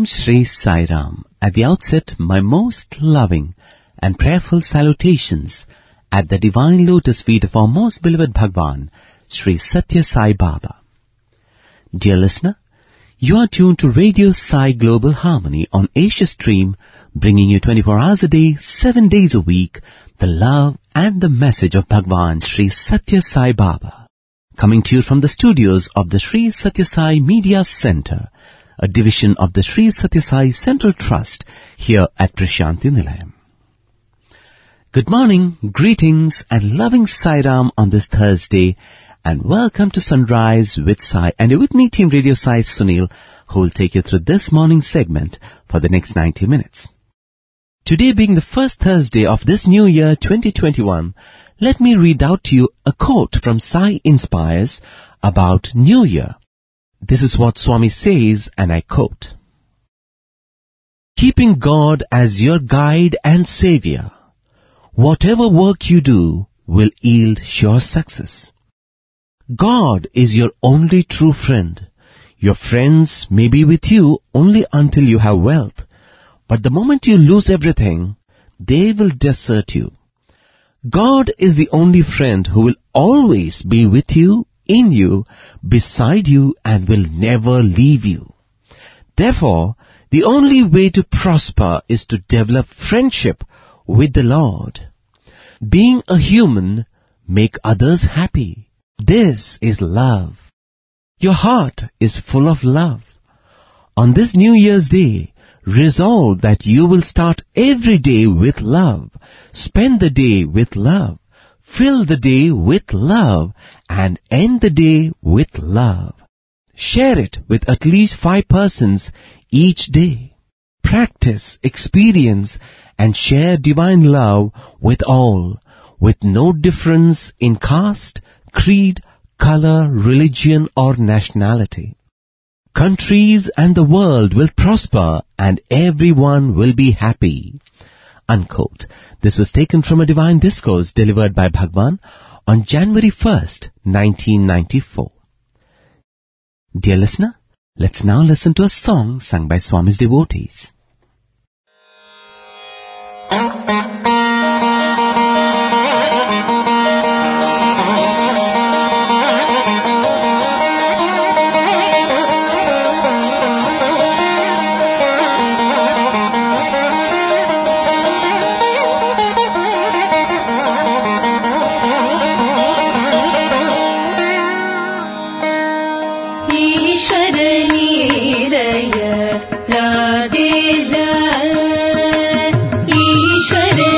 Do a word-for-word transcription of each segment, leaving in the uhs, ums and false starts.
Shri Sai Ram. At the outset, my most loving and prayerful salutations at the divine lotus feet of our most beloved Bhagwan, Shri Satya Sai Baba. Dear listener, you are tuned to Radio Sai Global Harmony on Asia Stream, bringing you twenty-four hours a day, seven days a week, the love and the message of Bhagwan Shri Satya Sai Baba. Coming to you from the studios of the Shri Satya Sai Media Center, a division of the Shri Satya Sai Central Trust here at Prashanti Nilayam. Good morning, greetings and loving Sai Ram on this Thursday, and welcome to Sunrise with Sai, and you're with me, Team Radio Sai Sunil, who will take you through this morning segment for the next ninety minutes. Today being the first Thursday of this new year twenty twenty-one, let me read out to you a quote from Sai Inspires about New Year. This is what Swami says, and I quote, "Keeping God as your guide and savior, whatever work you do will yield sure success. God is your only true friend. Your friends may be with you only until you have wealth, but the moment you lose everything, they will desert you. God is the only friend who will always be with you, in you, beside you, and will never leave you. Therefore, the only way to prosper is to develop friendship with the Lord. Being a human, make others happy. This is love. Your heart is full of love. On this New Year's Day, resolve that you will start every day with love, spend the day with love, fill the day with love, and end the day with love. Share it with at least five persons each day. Practice, experience, and share divine love with all, with no difference in caste, creed, color, religion, or nationality. Countries and the world will prosper, and everyone will be happy." Unquote. This was taken from a divine discourse delivered by Bhagwan on January first, nineteen ninety-four. Dear listener, let's now listen to a song sung by Swami's devotees. Ishwar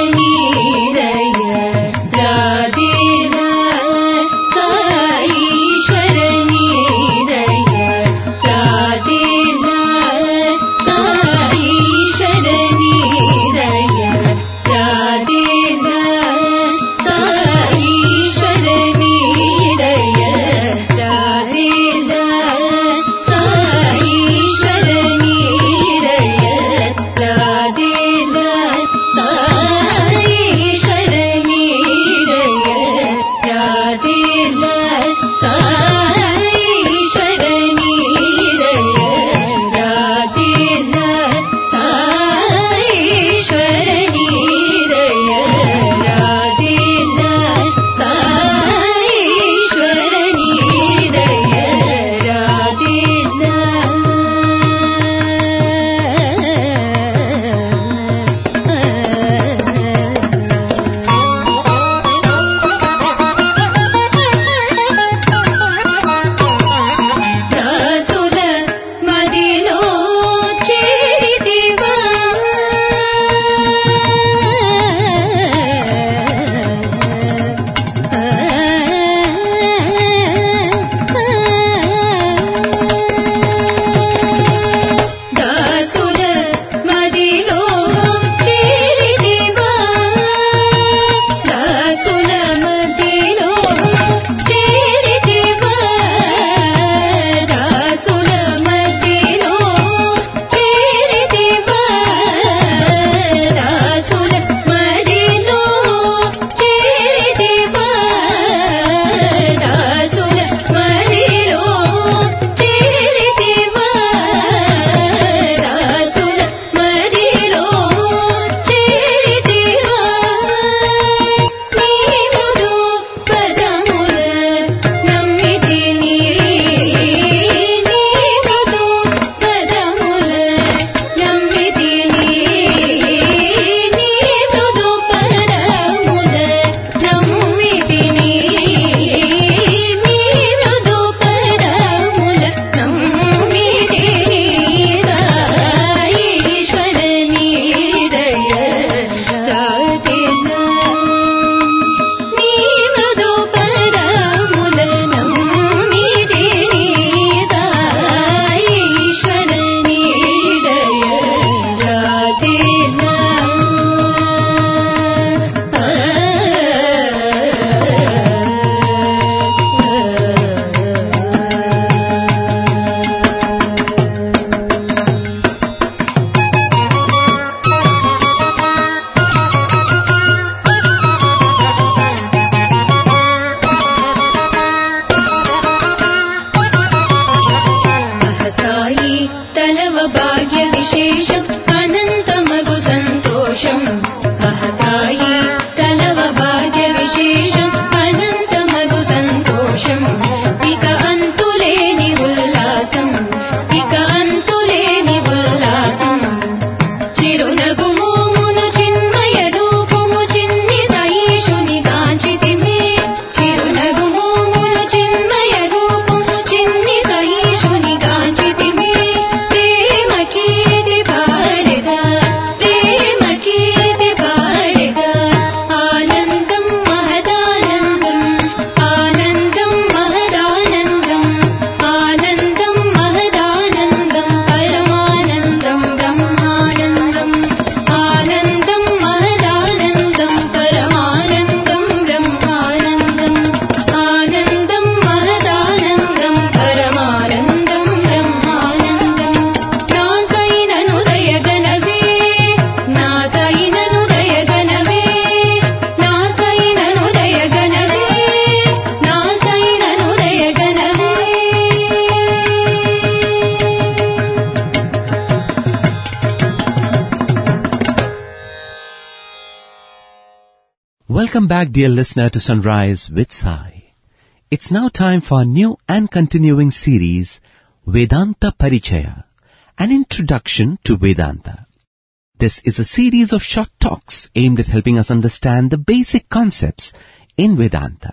Welcome back, dear listener, to Sunrise with Sai. It's now time for a new and continuing series, Vedanta Parichaya, an introduction to Vedanta. This is a series of short talks aimed at helping us understand the basic concepts in Vedanta.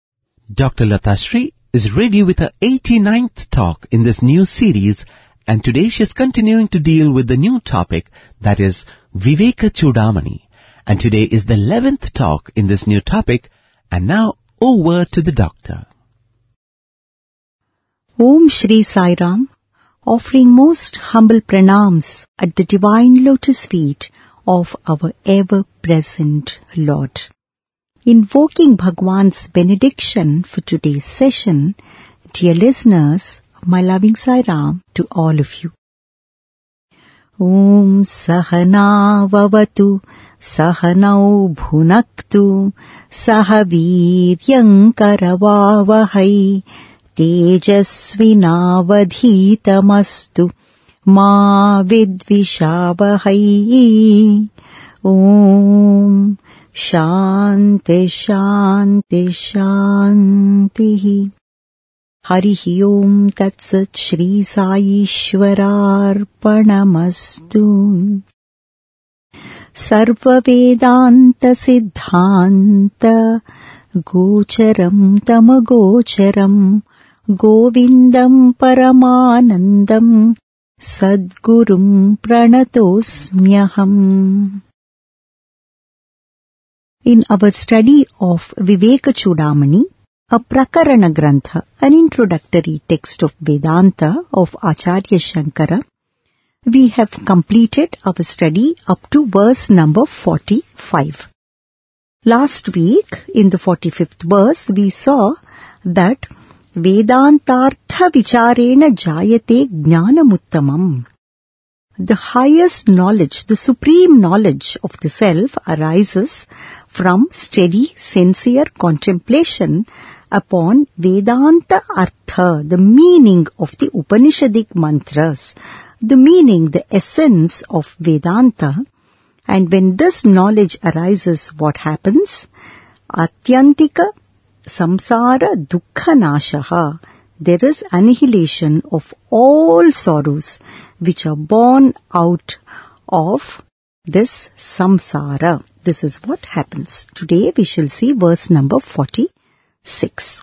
Doctor Lata Sri is ready with her eighty-ninth talk in this new series, and today she is continuing to deal with the new topic, that is Viveka Chudamani. And today is the eleventh talk in this new topic, and now over to the doctor. Om Shri Sai Ram, offering most humble pranams at the divine lotus feet of our ever-present Lord. Invoking Bhagwan's benediction for today's session, dear listeners, my loving Sai Ram to all of you. Om Sahana Vavatu Sahanau Bhunaktu Sahaviryam Karavavahai Tejasvinavadhitamastu Ma Vidvishavahai. Om Shanti Shanti Shanti. Harihi Om Tatsat Shri Sai Ishwararpanamastu. Sarva Vedanta Siddhanta Gocharam Tamagocharam Govindam Paramanandam Sadgurum Pranatosmyaham. In our study of Viveka Chudamani, a Prakarana Grantha, an introductory text of Vedanta of Acharya Shankara, we have completed our study up to verse number forty-five. Last week, in the forty-fifth verse, we saw that Vedantartha vicharena jayate jnanamuttamam. The highest knowledge, the supreme knowledge of the self arises from steady, sincere contemplation upon Vedanta Artha, the meaning of the Upanishadic mantras, the meaning, the essence of Vedanta. And when this knowledge arises, what happens? Atyantika samsara dukkha nashaha. There is annihilation of all sorrows which are born out of this samsara. This is what happens. Today we shall see verse number forty-six.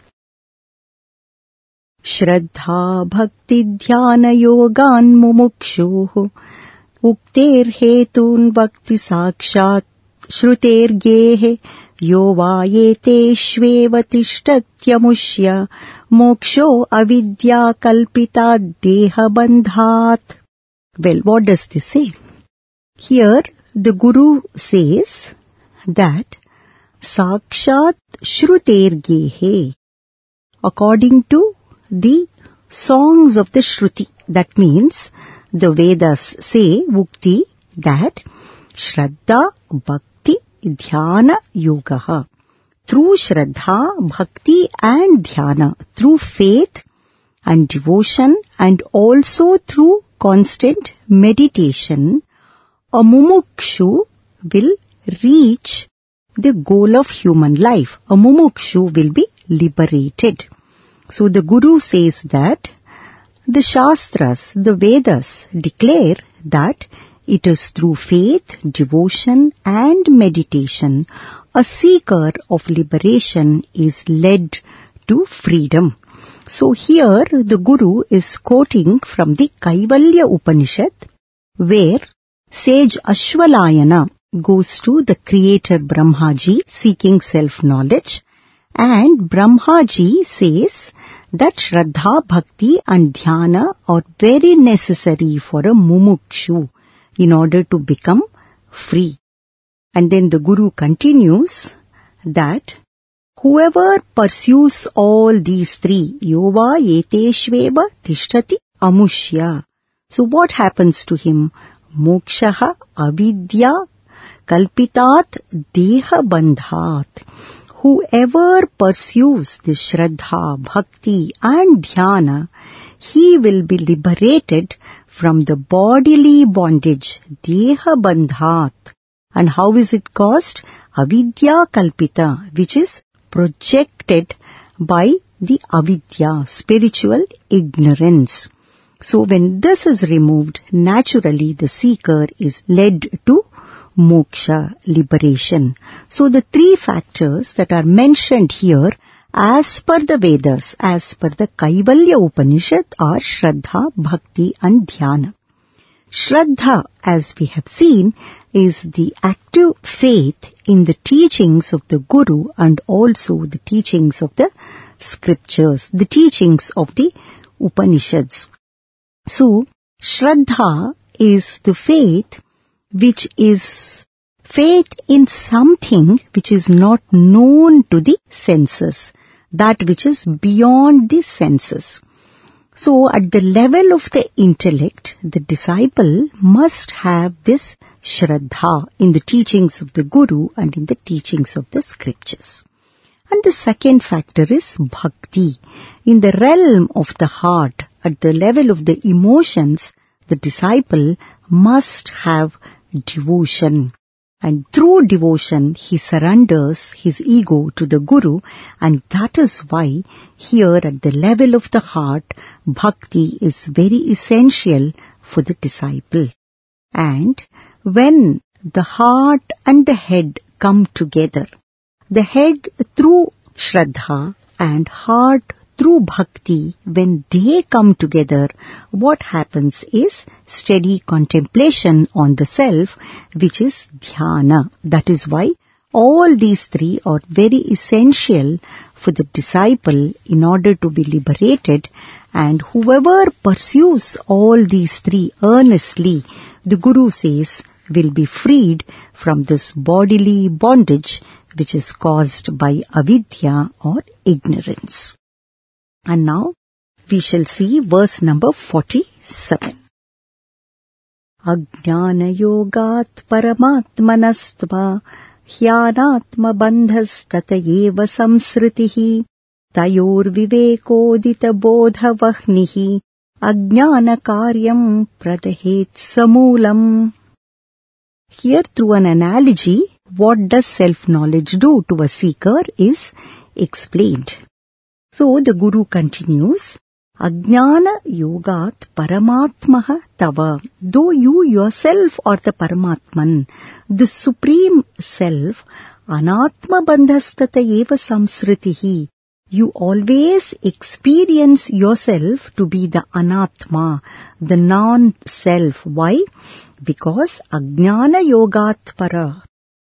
Shraddha bhakti dhyana yogan mumukshuh ukter hetun bhakti sakshat shrutergyehe yo vayeteshveva tishtatyamushya moksho avidya kalpita deha bandhat. Well, what does this say? Here the Guru says that Sakshat Shrutergehe, according to the songs of the Shruti, that means the Vedas say, Mukti, that Shraddha, Bhakti, Dhyana, Yoga. Through Shraddha, Bhakti and Dhyana, through faith and devotion and also through constant meditation, a mumukshu will reach the goal of human life. A mumukshu will be liberated. So the Guru says that the Shastras, the Vedas declare that it is through faith, devotion and meditation a seeker of liberation is led to freedom. So here the Guru is quoting from the Kaivalya Upanishad, where sage Ashwalayana goes to the creator Brahmaji seeking self-knowledge, and Brahmaji says that Shraddha, Bhakti and Dhyana are very necessary for a mumukshu in order to become free. And then the Guru continues that whoever pursues all these three, yova yeteshveva tishtati amushya. So what happens to him? Mokshaha avidya kalpitat deha bandhat. Whoever pursues the Shraddha, Bhakti and Dhyana, he will be liberated from the bodily bondage, deha bandhat. And how is it caused? Avidya kalpita, which is projected by the avidya, spiritual ignorance. So when this is removed, naturally the seeker is led to moksha, liberation. So the three factors that are mentioned here as per the Vedas, as per the Kaivalya Upanishad, are Shraddha, Bhakti and Dhyana. Shraddha, as we have seen, is the active faith in the teachings of the Guru and also the teachings of the scriptures, the teachings of the Upanishads. So, Shraddha is the faith which is faith in something which is not known to the senses, that which is beyond the senses. So, at the level of the intellect, the disciple must have this Shraddha in the teachings of the Guru and in the teachings of the scriptures. And the second factor is Bhakti. In the realm of the heart, at the level of the emotions, the disciple must have devotion. And through devotion, he surrenders his ego to the Guru, and that is why here at the level of the heart, Bhakti is very essential for the disciple. And when the heart and the head come together, the head through Shraddha and heart through Bhakti, when they come together, what happens is steady contemplation on the self, which is dhyana. That is why all these three are very essential for the disciple in order to be liberated, and whoever pursues all these three earnestly, the Guru says, will be freed from this bodily bondage which is caused by avidya or ignorance. And now we shall see verse number forty-seven. Ajnana yogat paramatmanastva hyanatma bandhas tatayeva samsritihi tayor vivekodita bodha vahnihi ajnana karyam pradahet samulam. Here, through an analogy, what does self-knowledge do to a seeker is explained. So the Guru continues, Ajnana yogat paramatmaha tava. Though you yourself are the Paramatman, the Supreme Self, anatma bandhastata eva samsritihi. You always experience yourself to be the anatma, the non-self. Why? Because Ajnana yogat para.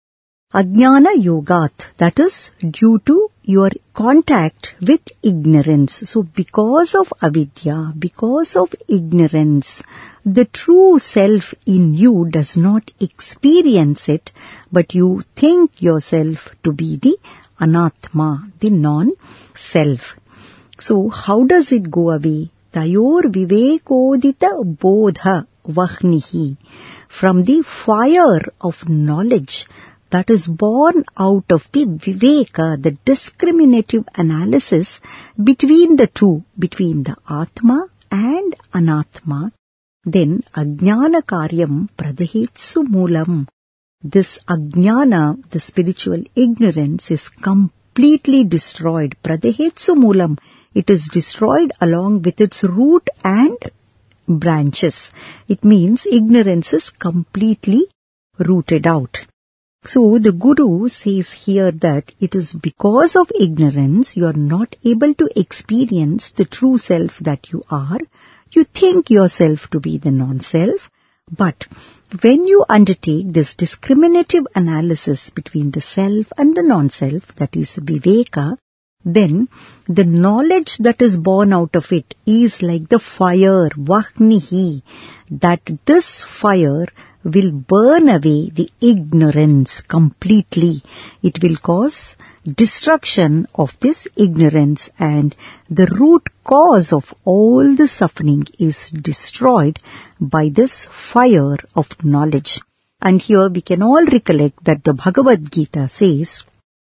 Ajnana yogat, that is due to your contact with ignorance. So because of avidya, because of ignorance, the true self in you does not experience it, but you think yourself to be the anatma, the non-self. So how does it go away? Tayor vivekodita bodha vahnihi. From the fire of knowledge that is born out of the viveka, the discriminative analysis between the two, between the Atma and Anatma, then Ajnana Karyam Pradhetsu Moolam. This Ajnana, the spiritual ignorance, is completely destroyed. Pradhetsu Moolam. It is destroyed along with its root and branches. It means ignorance is completely rooted out. So the Guru says here that it is because of ignorance you are not able to experience the true self that you are. You think yourself to be the non-self, but when you undertake this discriminative analysis between the self and the non-self, that is viveka, then the knowledge that is born out of it is like the fire, vahnihi, that this fire will burn away the ignorance completely. It will cause destruction of this ignorance, and the root cause of all the suffering is destroyed by this fire of knowledge. And here we can all recollect that the Bhagavad Gita says,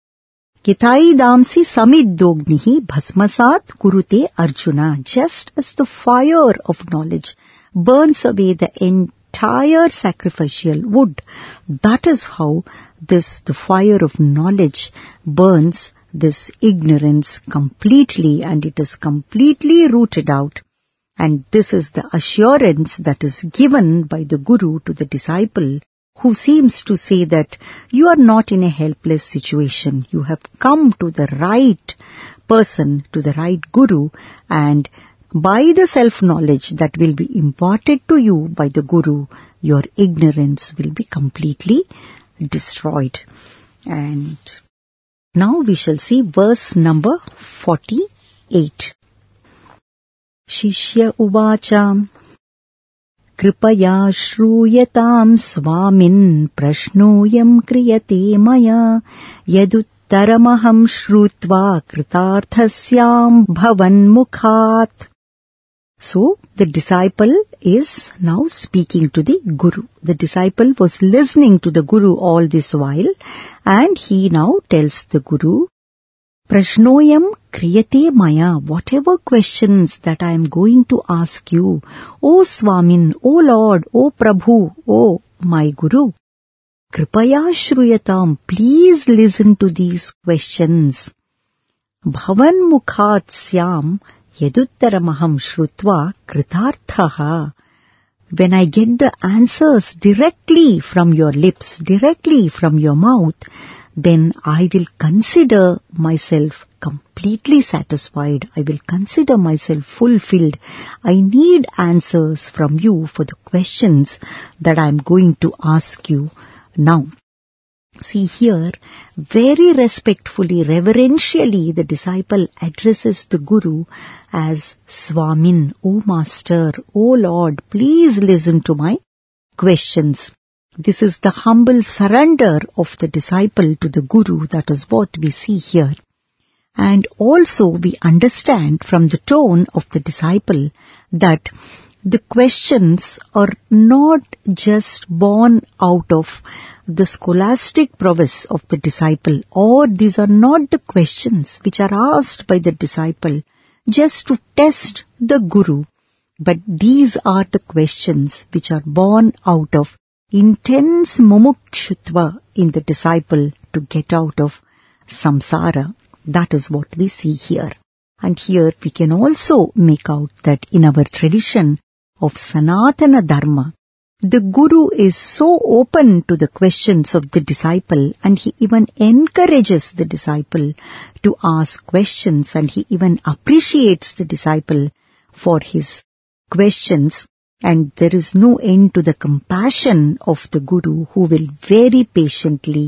Kitai damsi samiddognihi bhasmasat kurute Arjuna. Just as the fire of knowledge burns away the entire sacrificial wood, that is how this, the fire of knowledge, burns this ignorance completely, and it is completely rooted out. And this is the assurance that is given by the Guru to the disciple, who seems to say that you are not in a helpless situation. You have come to the right person, to the right Guru, and by the self-knowledge that will be imparted to you by the Guru, your ignorance will be completely destroyed. And now we shall see verse number forty-eight. Shishya uvacha Kripaya shruyatam swamin prashnoyam kriyate maya yaduttaramaham shrutva kritarthasyam bhavan mukhat. So the disciple is now speaking to the Guru. The disciple was listening to the Guru all this while, and he now tells the Guru, Prashnoyam kriyate maya, whatever questions that I am going to ask you, O Swamin, O Lord, O Prabhu, O my Guru, Kripaya shruyatam, please listen to these questions. Bhavan mukhat syam yaduttaramaham shrutva kritarthaha. When I get the answers directly from your lips, directly from your mouth, then I will consider myself completely satisfied. I will consider myself fulfilled. I need answers from you for the questions that I am going to ask you now. See here, very respectfully, reverentially, the disciple addresses the Guru as Swamin, O Master, O Lord, please listen to my questions. This is the humble surrender of the disciple to the Guru. That is what we see here. And also we understand from the tone of the disciple that the questions are not just born out of the scholastic prowess of the disciple, or these are not the questions which are asked by the disciple just to test the Guru, but these are the questions which are born out of intense mumukshutva in the disciple to get out of samsara. That is what we see here. And here we can also make out that in our tradition of Sanatana Dharma, the Guru is so open to the questions of the disciple, and he even encourages the disciple to ask questions, and he even appreciates the disciple for his questions. And there is no end to the compassion of the Guru, who will very patiently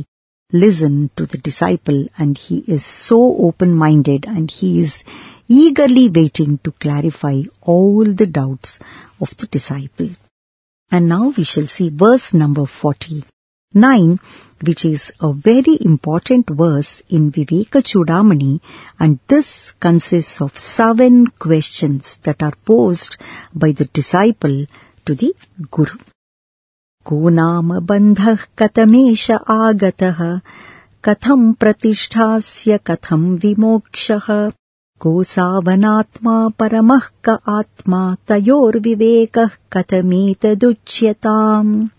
listen to the disciple, and he is so open-minded and he is eagerly waiting to clarify all the doubts of the disciple. And now we shall see verse number forty-nine, which is a very important verse in Viveka Chudamani, and this consists of seven questions that are posed by the disciple to the Guru. Ko nama bandhah katamesha agatah, katham pratisthasya katham vimokshah, ko savanatma paramah ka atma tayor vivekah katametaduchyatam.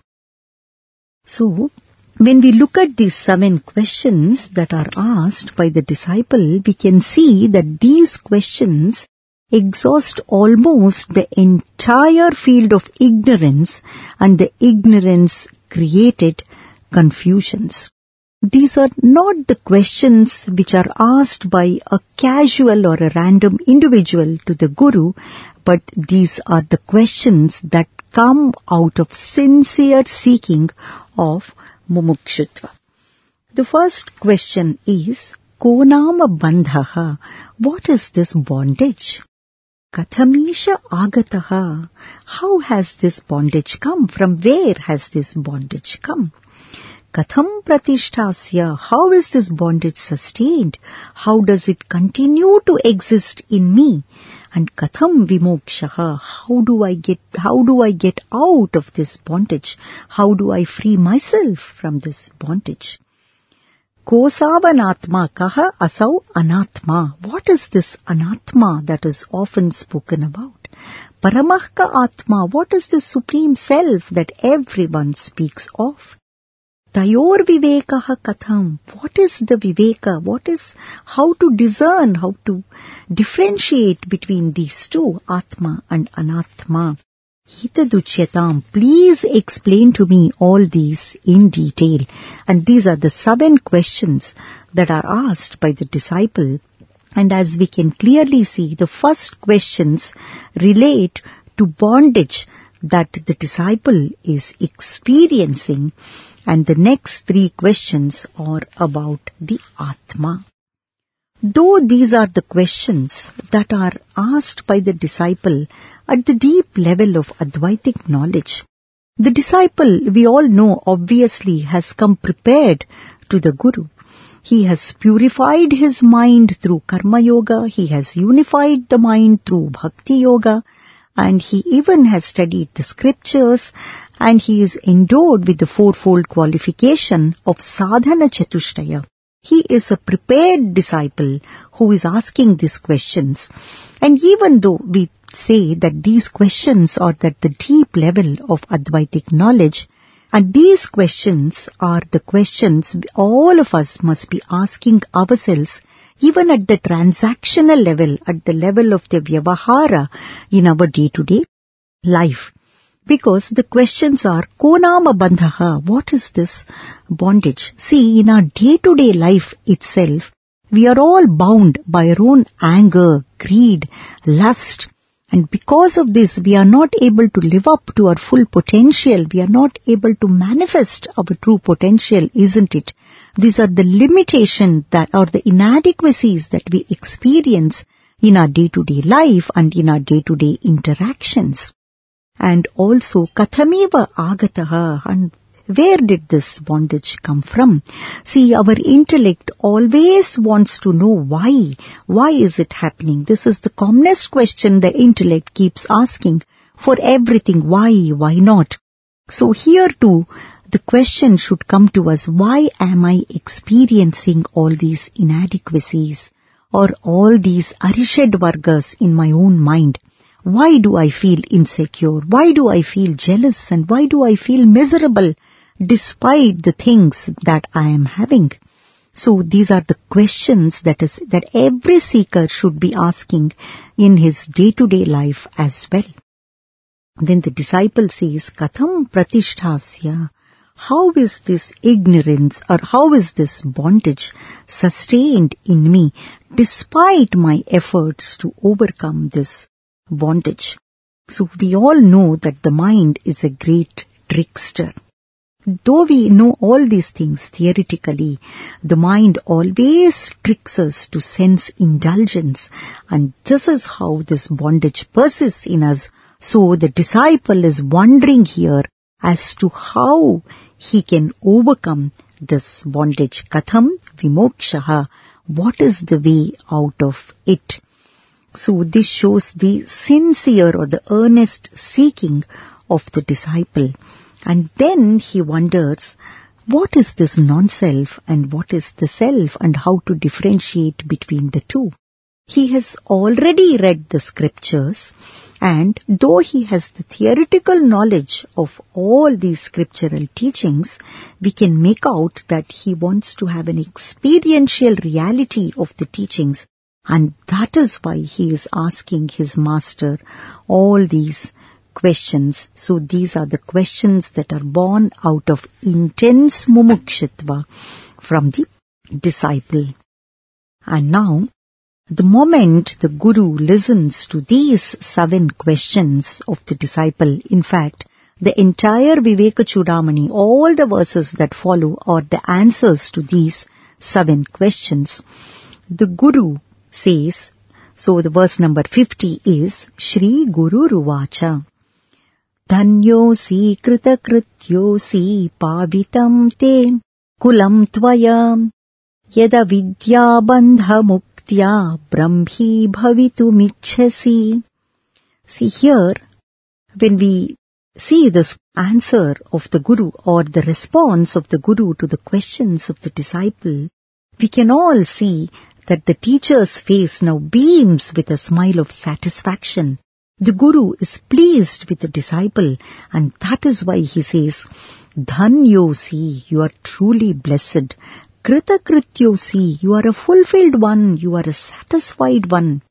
So, when we look at these seven questions that are asked by the disciple, we can see that these questions exhaust almost the entire field of ignorance and the ignorance created confusions. These are not the questions which are asked by a casual or a random individual to the Guru, but these are the questions that come out of sincere seeking of mumukshutva. The first question is, Ko nama bandhaha? What is this bondage? Kathamisha agataha? How has this bondage come? From where has this bondage come? Katham pratisthasya? How is this bondage sustained? How does it continue to exist in me? And katham vimokshaha? How do I get, how do I get out of this bondage? How do I free myself from this bondage? Kosavanatma kaha asau anatma? What is this anatma that is often spoken about? Paramahka atma? What is the supreme self that everyone speaks of? Tayor vivekaha katham? What is the viveka? What is, how to discern, how to differentiate between these two, atma and anatma? Hitaduchyatam, please explain to me all these in detail. And these are the seven questions that are asked by the disciple. And as we can clearly see, the first questions relate to bondage that the disciple is experiencing, and the next three questions are about the Atma. Though these are the questions that are asked by the disciple at the deep level of Advaitic knowledge, the disciple, we all know, obviously has come prepared to the Guru. He has purified his mind through Karma Yoga, he has unified the mind through Bhakti Yoga, and he even has studied the scriptures, and he is endowed with the fourfold qualification of Sadhana Chatushtaya. He is a prepared disciple who is asking these questions. And even though we say that these questions are at the deep level of Advaitic knowledge, and these questions are the questions all of us must be asking ourselves, even at the transactional level, at the level of the Vyavahara in our day-to-day life. Because the questions are, Ko nama bandhaha? What is this bondage? See, in our day-to-day life itself, we are all bound by our own anger, greed, lust. And because of this, we are not able to live up to our full potential. We are not able to manifest our true potential, isn't it? These are the limitations that are the inadequacies that we experience in our day-to-day life and in our day-to-day interactions. And also, Kathameva agataha, and where did this bondage come from? See, our intellect always wants to know why. Why is it happening? This is the commonest question the intellect keeps asking for everything. Why? Why not? So here too, the question should come to us, why am I experiencing all these inadequacies or all these Arishad Vargas in my own mind? Why do I feel insecure? Why do I feel jealous? And why do I feel miserable despite the things that I am having? So these are the questions that is that every seeker should be asking in his day-to-day life as well. Then the disciple says, Katham pratisthasya? How is this ignorance or how is this bondage sustained in me despite my efforts to overcome this bondage? So we all know that the mind is a great trickster. Though we know all these things theoretically, the mind always tricks us to sense indulgence, and this is how this bondage persists in us. So the disciple is wondering here as to how he can overcome this bondage. Katham vimokshaha. What is the way out of it? So this shows the sincere or the earnest seeking of the disciple. And then he wonders, what is this non-self and what is the self, and how to differentiate between the two. He has already read the scriptures, and though he has the theoretical knowledge of all these scriptural teachings, we can make out that he wants to have an experiential reality of the teachings, and that is why he is asking his master all these questions. So these are the questions that are born out of intense mumukshitva from the disciple. And now, the moment the Guru listens to these seven questions of the disciple, in fact, the entire Viveka Chudamani, all the verses that follow are the answers to these seven questions. The Guru says, so the verse number fifty is, Shri Guru Ruvacha. Dhanyosi kritakrityosi pavitam te kulam tvaya yada vidya bandha muktya brahmi bhavitumichhasi. See here, when we see this answer of the Guru or the response of the Guru to the questions of the disciple, we can all see that the teacher's face now beams with a smile of satisfaction. The Guru is pleased with the disciple, and that is why he says, Dhanyyosi, you are truly blessed. Kritakrityosi, you are a fulfilled one, you are a satisfied one.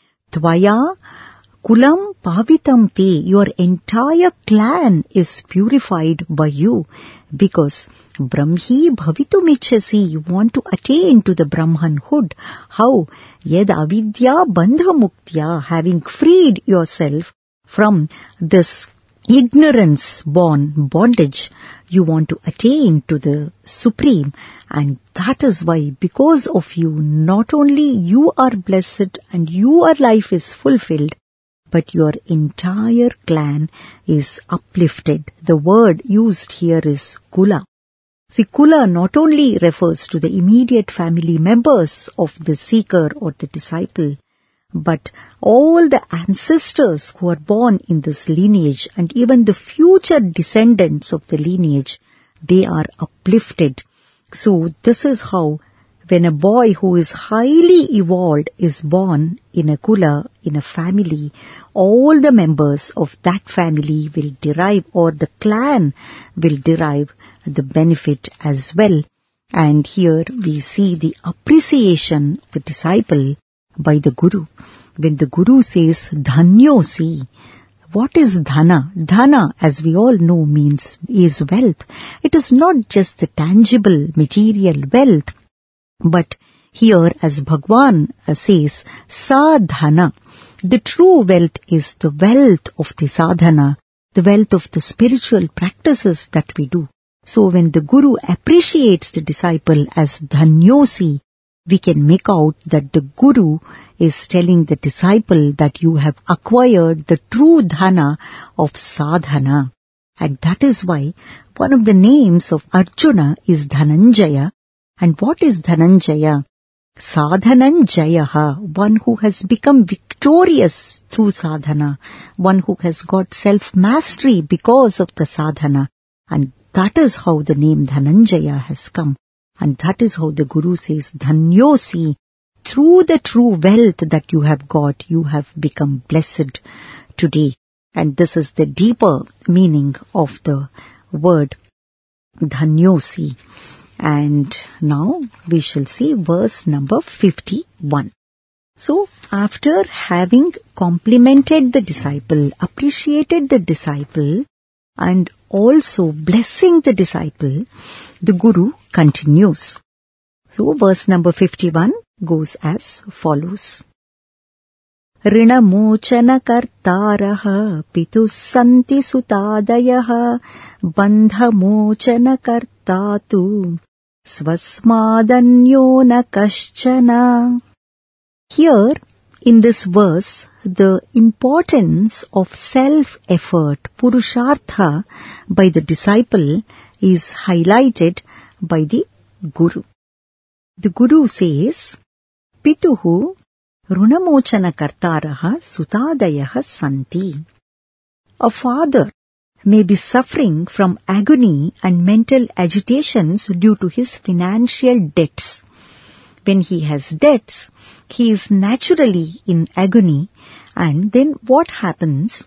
Tvaya kulam pavitam te, your entire clan is purified by you, because Brahmi bhavitumichhasi, you want to attain to the Brahmanhood. How? Yad avidya bandha muktya, having freed yourself from this ignorance-born bondage, you want to attain to the Supreme. And that is why, because of you, not only you are blessed and your life is fulfilled, but your entire clan is uplifted. The word used here is kula. See, kula not only refers to the immediate family members of the seeker or the disciple, but all the ancestors who are born in this lineage and even the future descendants of the lineage, they are uplifted. So this is how, when a boy who is highly evolved is born in a kula, in a family, all the members of that family will derive, or the clan will derive, the benefit as well. And here we see the appreciation of the disciple by the Guru. When the Guru says, Dhanyosi, what is dhana? Dhana, as we all know, means is wealth. It is not just the tangible material wealth, but here, as Bhagwan says, sadhana, the true wealth is the wealth of the sadhana, the wealth of the spiritual practices that we do. So when the Guru appreciates the disciple as dhanyosi, we can make out that the Guru is telling the disciple that you have acquired the true dhana of sadhana. And that is why one of the names of Arjuna is Dhananjaya. And what is Dhananjaya? Sadhananjayaha, one who has become victorious through sadhana, one who has got self-mastery because of the sadhana. And that is how the name Dhananjaya has come. And that is how the Guru says, Dhanyosi, through the true wealth that you have got, you have become blessed today. And this is the deeper meaning of the word Dhanyosi. And now we shall see verse number fifty-one. So, after having complimented the disciple, appreciated the disciple, and also blessing the disciple, the Guru continues. So, verse number fifty-one goes as follows. ऋणमोचनकर्तारः पितुः सन्ति सुतादयः बन्धमोचनकर्ता तु स्वस्मादन्यो न कश्चन. Here, in this verse, the importance of self-effort, purushartha, by the disciple is highlighted by the Guru. The Guru says, Pituhu runamochana kartaraha sutadayaha santi. A father may be suffering from agony and mental agitations due to his financial debts. When he has debts, he is naturally in agony, and then what happens?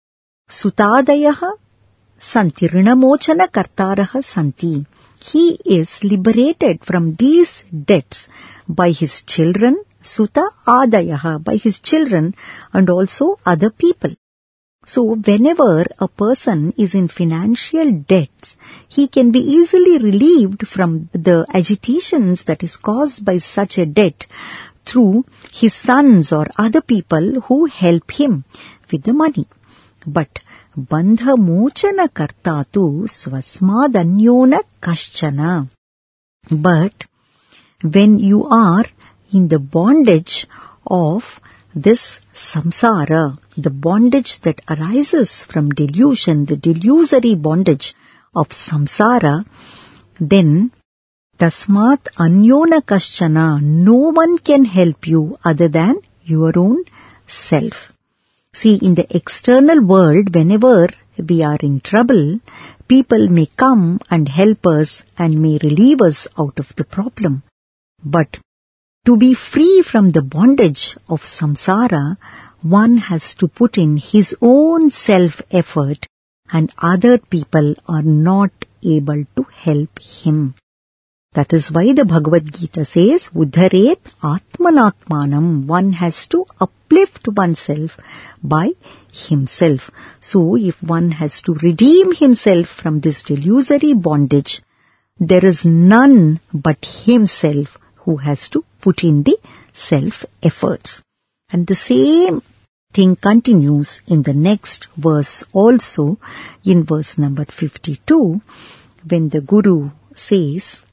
Sutadayaha santi, rinamochana kartaraha santi. He is liberated from these debts by his children, suta adayaha, by his children and also other people. So whenever a person is in financial debts, he can be easily relieved from the agitations that is caused by such a debt through his sons or other people who help him with the money. But bandha mochana karta tu swasmadanyona kaschana. But when you are in the bondage of this samsara, the bondage that arises from delusion, the delusory bondage of samsara, then tasmat anyona kaschana, no one can help you other than your own self. See, in the external world, whenever we are in trouble, people may come and help us and may relieve us out of the problem. But to be free from the bondage of samsara, one has to put in his own self-effort, and other people are not able to help him. That is why the Bhagavad Gita says, Uddharet Atmanatmanam. One has to uplift oneself by himself. So if one has to redeem himself from this delusory bondage, there is none but himself who has to put in the self-efforts. And the same thing continues in the next verse also, in verse number fifty-two, when the Guru says,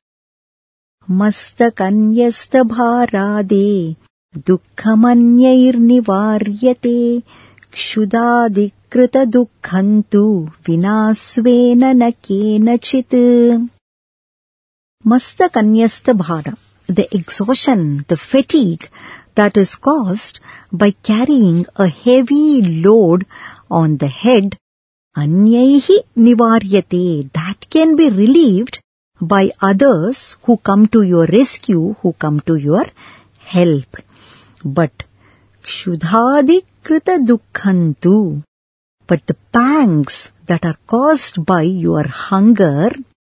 Mastakanyasta bharade dukkhamanyair nivaryate kshudadikrita dukkhantu vinasvena na kenachit. Mastakanyasta bhara, the exhaustion, the fatigue that is caused by carrying a heavy load on the head, anyaihi nivaryate, that can be relieved by others who come to your rescue, who come to your help. But kshudhadikrita dukkhantu, but the pangs that are caused by your hunger,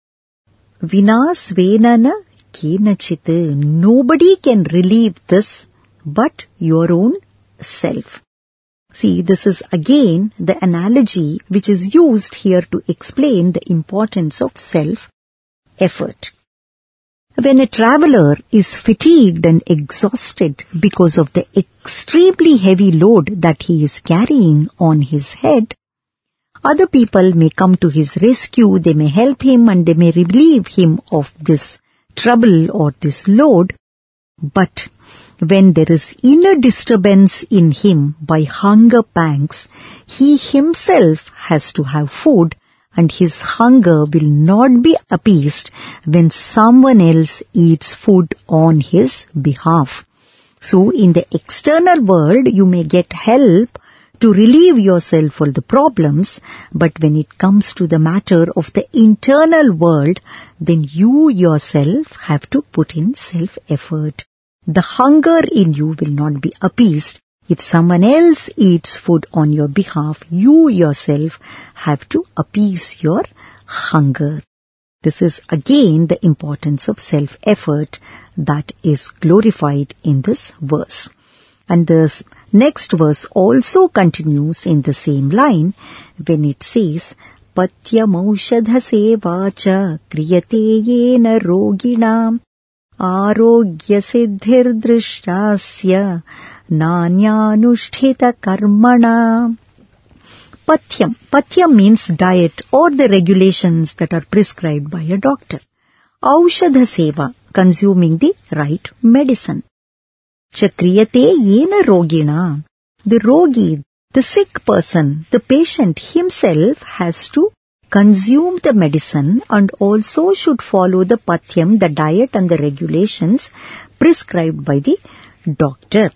vinasvenana kenachit, nobody can relieve this but your own self. See, this is again the analogy which is used here to explain the importance of self-effort. When a traveler is fatigued and exhausted because of the extremely heavy load that he is carrying on his head, other people may come to his rescue, they may help him and they may relieve him of this trouble or this load. But when there is inner disturbance in him by hunger pangs, he himself has to have food, and his hunger will not be appeased when someone else eats food on his behalf. So in the external world, you may get help to relieve yourself of the problems, but when it comes to the matter of the internal world, then you yourself have to put in self-effort. The hunger in you will not be appeased. If someone else eats food on your behalf, you yourself have to appease your hunger. This is again the importance of self-effort that is glorified in this verse. And this next verse also continues in the same line when it says, Patyam aushadha sevacha kriyate yena roginam arogya siddhir drishtasya nanyānusthita karmana. Pathyam. Pathyam means diet or the regulations that are prescribed by a doctor. Aushadha seva, consuming the right medicine. Chakriyate yena rogina. The rogi, the sick person, the patient himself has to consume the medicine and also should follow the pathyam, the diet and the regulations prescribed by the doctor.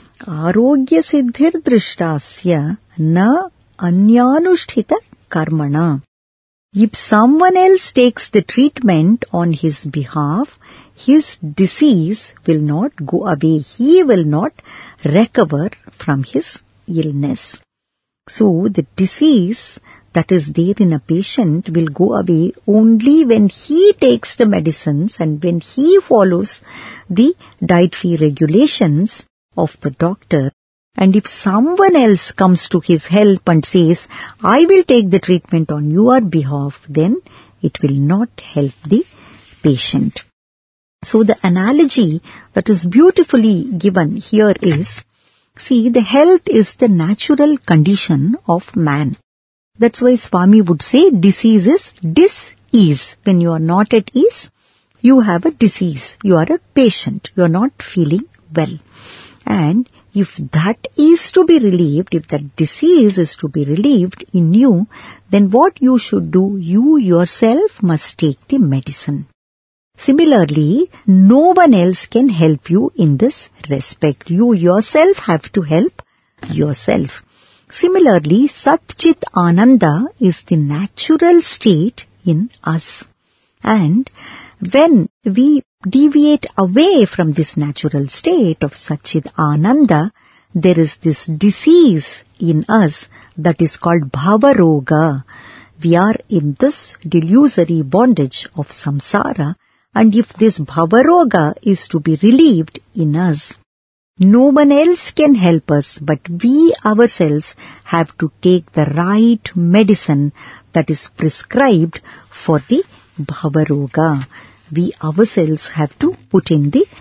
Arogya siddhir drishtasya na anyanusthita karmana. If someone else takes the treatment on his behalf, his disease will not go away. He will not recover from his illness. So the disease that is there in a patient will go away only when he takes the medicines and when he follows the dietary regulations of the doctor. And if someone else comes to his help and says, I will take the treatment on your behalf, then it will not help the patient. So the analogy that is beautifully given here is, see, the health is the natural condition of man. That's why Swami would say disease is dis-ease. When you are not at ease, you have a disease. You are a patient. You are not feeling well. And if that is to be relieved, if that disease is to be relieved in you, then what you should do, you yourself must take the medicine. Similarly, no one else can help you in this respect. You yourself have to help yourself. Similarly, Sat-Chit Ananda is the natural state in us. And when we deviate away from this natural state of Sat-Chit Ananda, there is this disease in us that is called Bhavaroga. We are in this delusory bondage of samsara, and if this Bhavaroga is to be relieved in us, no one else can help us, but we ourselves have to take the right medicine that is prescribed for the Bhavaroga. We ourselves have to put in the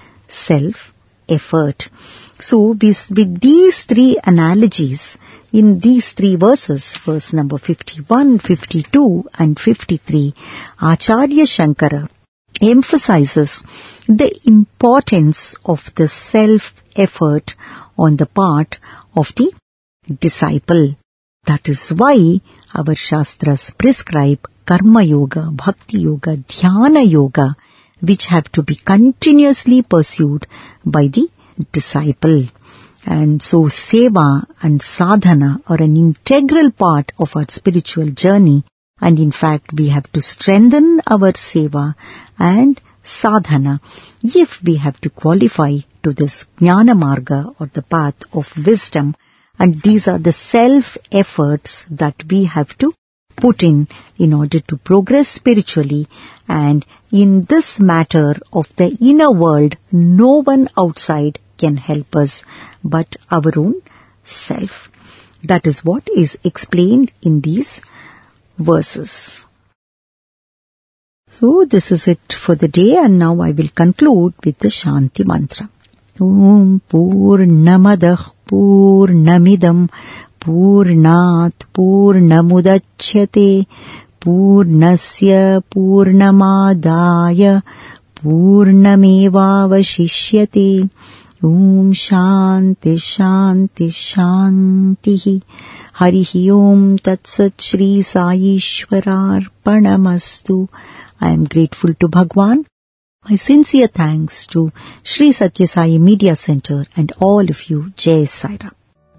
self-effort. So with, with these three analogies, in these three verses, verse number fifty-one, fifty-two and fifty-three, Acharya Shankara emphasizes the importance of the self-effort on the part of the disciple. That is why our Shastras prescribe Karma Yoga, Bhakti Yoga, Dhyana Yoga, which have to be continuously pursued by the disciple. And so Seva and Sadhana are an integral part of our spiritual journey. And in fact, we have to strengthen our Seva and Sadhana if we have to qualify to this Jnana Marga or the path of wisdom. And these are the self-efforts that we have to put in in order to progress spiritually. And in this matter of the inner world, no one outside can help us but our own self. That is what is explained in these verses. So this is it for the day, and now I will conclude with the Shanti Mantra. Om Purnamadah Purnamidam Purnat Purnamudachyate Purnasya Purnamadaya Purnamevavashishyate. Om Shanti Shanti Shanti. Harihi Om Tat Sat Shri Sai Ishwararpanamastu. I am grateful to Bhagwan. My sincere thanks to Sri Satya Sai Media Center and all of you. Jai Sai Ram.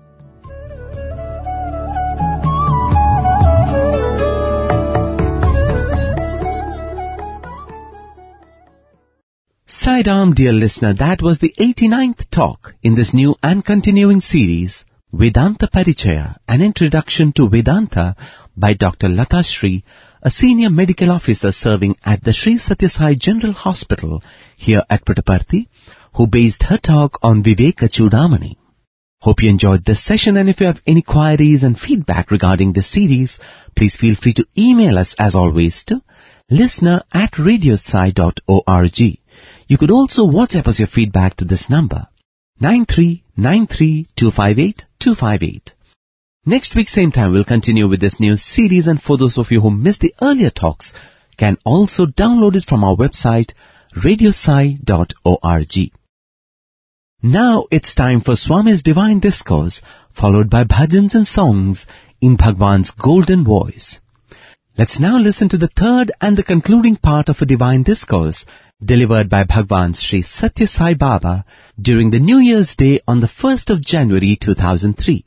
Sai Ram, dear listener, that was the eighty-ninth talk in this new and continuing series, Vedanta Parichaya, an introduction to Vedanta by Doctor Lata Shri, a senior medical officer serving at the Sri Satya Sai General Hospital here at Puttaparthi, who based her talk on Viveka Chudamani. Hope you enjoyed this session, and if you have any queries and feedback regarding this series, please feel free to email us as always to listener at radiosai dot org. You could also WhatsApp us your feedback to this number, nine three nine three two five eight two five eight. Next week, same time, we'll continue with this new series, and for those of you who missed the earlier talks, can also download it from our website, radio sai dot org. Now it's time for Swami's Divine Discourse, followed by bhajans and songs in Bhagwan's golden voice. Let's now listen to the third and the concluding part of a Divine Discourse delivered by Bhagwan Sri Satya Sai Baba during the New Year's Day on the first of January two thousand three.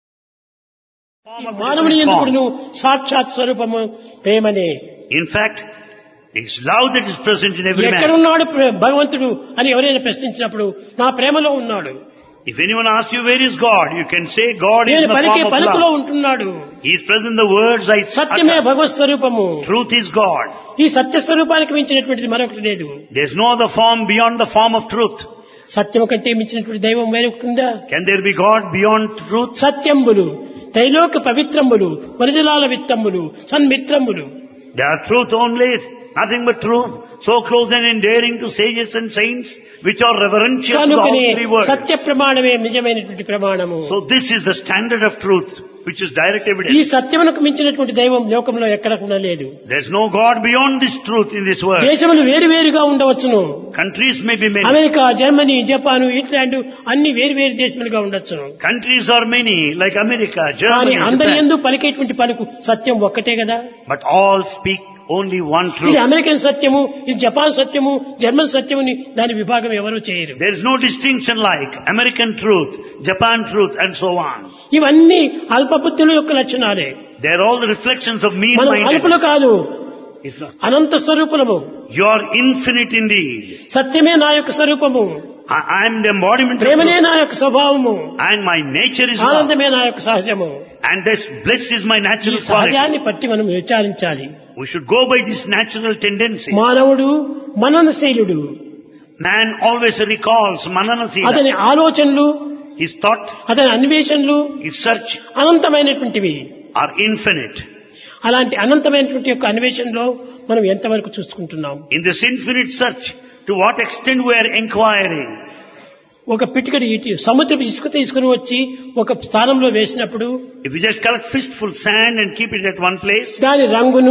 In fact, it's love that is present in every man. ఎక్కడున్నాడు భగవంతుడు అని ఎవరైనా ప్రశ్నించినప్పుడు నా ప్రేమలో ఉన్నాడు. If anyone asks you where is God, you can say God is in the form of పలుకులో love. ఉంటున్నాడు. He is present in the words I సత్యమే utter. భగవత్ స్వరూపము. Truth is God. ఈ సత్య స్వరూపానికి మించినటువంటిది మరొకటి లేదు. There is no other form beyond the form of truth. సత్యం కంటే మించినటువంటి దైవం వేరొకటి ఉందా? Can there be God beyond truth? సత్యంబులు త్రైలోక పవిత్రంబులు వనజలాల విత్తంబులు సన్మిత్రంబులు. They are truth only, nothing but truth, so close and endearing to sages and saints, which are reverential to all three words. సత్య ప్రమాణమే నిజమైనటువంటి ప్రమాణము. So this is the standard of truth, which is direct ఈ evidence. సత్యమునకు మించినటువంటి దైవం లోకంలో ఎక్కడ కూడా లేదు. There is no God beyond this truth in this world. దేశములు వేరు వేరుగా ఉండవచ్చును. Countries may be many. America, Germany, Japan, England అన్ని వేరు వేరు దేశములుగా ఉండొచ్చును. Countries are many, like America, కానీ Germany, అందరి Japan. యందు పలికేటువంటి పలుకు సత్యం ఒక్కటే కదా. But all speak only one truth. ఇది అమెరికన్ సత్యము, ఇది జపాన్ సత్యము, జర్మన్ సత్యముని దాని విభాగం ఎవరు చేయరు. There is no distinction like American truth, Japan truth, and so on. ఇవన్నీ అల్పబుద్ధుల యొక్క లక్షణాలే. They are all the reflections of మనం mean-mindedness. అల్పులు కాదు, It's not. అనంత స్వరూపము. You are infinite indeed. సత్యమే నా యొక్క స్వరూపము, I, I am the embodiment of ప్రేమనే truth. నా యొక్క స్వభావము, And my nature is love. ఆనందమే నా యొక్క సహజము. And this bliss is my ఈ natural quality. సహజాన్ని పట్టి మనం విచారించాలి. We should go by this natural tendency. మానవుడు మననశీలుడు. Man always recalls Mananasila. అతని ఆలోచనలు, His thought, అతని అన్వేషణలు his search అనంతమైనటువంటివి. are infinite. అలాంటి అనంతమైనటువంటి యొక్క అన్వేషణలో మనం ఎంతవరకు చూసుకుంటున్నాం? In this infinite search, to what extent we are inquiring? ఒక పిటికడి ఇటు సముద్రపు ఇసుక తీసుకుని వచ్చి ఒక స్థానంలో వేసినప్పుడు If you just collect fistful sand and keep it at one place, దాని రంగును,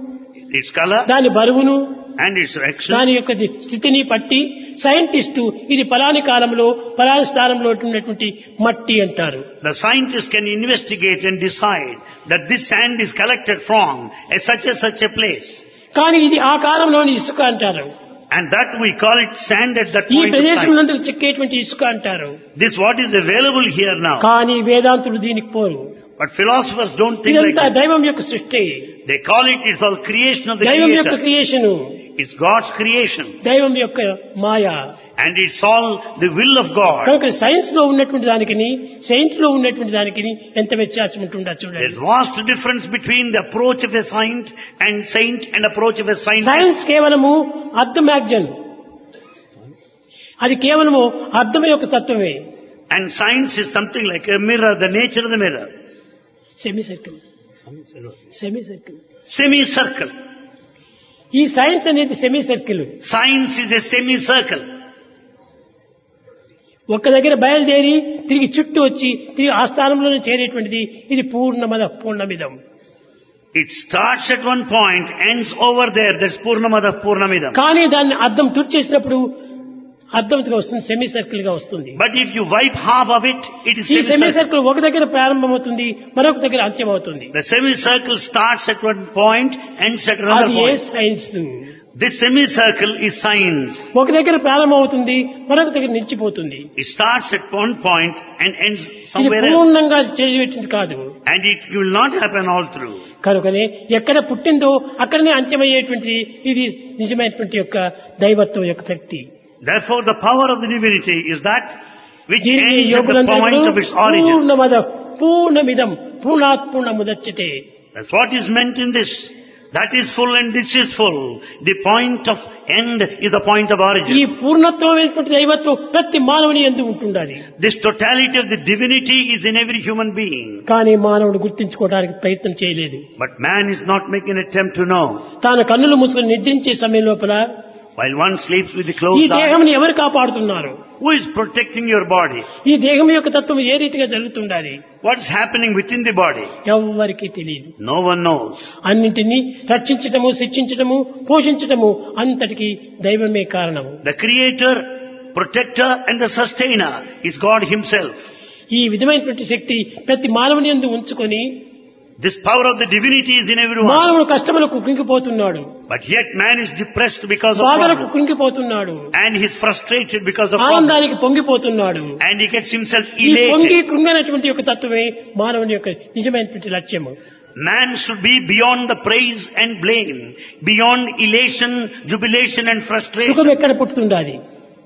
its color దాని బరువును, and its action, దాని యొక్క స్థితిని పట్టి సైంటిస్టు ఇది పలాని కాలంలో పలాని స్థానంలో ఉన్నటువంటి మట్టి అంటారు. the scientist can investigate and decide that this sand is collected from a such and such a place. కానీ ఇది ఆ కాలంలోని ఇసుక అంటారు. And that we call it sand at that ఈ point of ప్రదేశం time. నందు చిక్కేటువంటి ఇసుక అంటారు. This what is available here now. కానీ వేదాంతులు దీనికి పోరు. But philosophers don't think like ఇదంతా that. దైవం యొక్క సృష్టి, They call it, it's all creation of the దైవం యొక్క Creator. Creation, It's God's creation. దైవం యొక్క మాయ. And it's all the will of God. కనుక సైన్స్ లో ఉన్నటువంటి దానికి సైన్స్ లో ఉన్నటువంటి దానికి ఎంత వ్యత్యాసం ఉంటుందో చూడండి. There's vast difference between the approach of a saint and saint and approach of a scientist. Science కేవలము అర్థమాగ్జన్, అది కేవలము అర్థం యొక్క తత్వమే. And science is something like a mirror, the nature of the mirror. Semicircle, semicircle. Semicircle. ఈ science అనేది semicircle. Science is a semicircle. ఒక్క దగ్గర బయలుదేరి తిరిగి చుట్టూ వచ్చి తిరిగి ఆ స్థానంలోనే చేరేటువంటిది ఇది పూర్ణమద పూర్ణమిదం. It starts at one point, ends over there. That's Purnamada Purnamidam. కానీ దాన్ని అర్థం తుడిచేసినప్పుడు అర్థంగా వస్తుంది, సెమీ సర్కిల్ గా వస్తుంది. But if you wipe half of it, it is ఈ సెమీ semicircle. సర్కిల్ ఒక దగ్గర ప్రారంభమవుతుంది, మరొక దగ్గర అంత్యం అవుతుంది. The semicircle starts at one point, ends at another అది ఏ point. Science. This semicircle is science. ఒక దగ్గర ప్రారంభమవుతుంది, మరొక దగ్గర నిలిచిపోతుంది. It starts at one point and ends ఇది somewhere else. పూర్ణంగా చేయబెట్టింది కాదు. And it will not happen all through. కనుకనే ఎక్కడ పుట్టిందో అక్కడనే అంత్యమయ్యేటువంటిది ఇది నిజమైనటువంటి యొక్క దైవత్వం యొక్క శక్తి. Therefore, the power of the divinity is that which దీనిని ends at the యోగులందరూ point of its origin. పూర్ణమద పూర్ణమిదం పూర్ణాత్ పూర్ణముదచ్యతే. That's what is meant in this. That is full and this is full. The point of end is the point of ఈ origin. పూర్ణత్వమైనటువంటి దైవత్వం ప్రతి మానవుని యందు ఉంటుండాలి. This totality of the divinity is in every human being. కానీ మానవుడు గుర్తించుకోవడానికి ప్రయత్నం చేయలేదు. But man is not making an attempt to know. తాను కన్నులు మూసుకొని నిద్రించే సమయం లోపల while one sleeps with the ఈ closed eye. దేహంని ఎవరు కాపాడుతున్నారు? Who is protecting your body? ఈ దేహం యొక్క తత్వం ఏ రీతిగా జరుగుతుండాలి? What is happening within the body? ఎవ్వరికీ తెలియదు. No one knows. అన్నింటినీ రక్షించటము, శిక్షించటము, పోషించటము అంతటికి దైవమే కారణము. The creator, protector and the sustainer is God himself. ఈ విధమైనటువంటి శక్తి ప్రతి మానవుని యందు ఉంచుకొని This power of the divinity is in everyone. మానవుడు కష్టములకు కృంగిపోతున్నాడు, But yet man is depressed because of బాధలకు problems. కృంగిపోతున్నాడు, And he is frustrated because of problems. ఆనందానికి పొంగిపోతున్నాడు. And he gets himself ఈ పొంగి elated. కృంగినటువంటి యొక్క తత్వమే మానవుని యొక్క నిజమైనటువంటి లక్ష్యము. Man should be beyond the praise and blame, beyond elation, jubilation and సుఖం frustration. ఎక్కడ పుట్టుతుండాలి?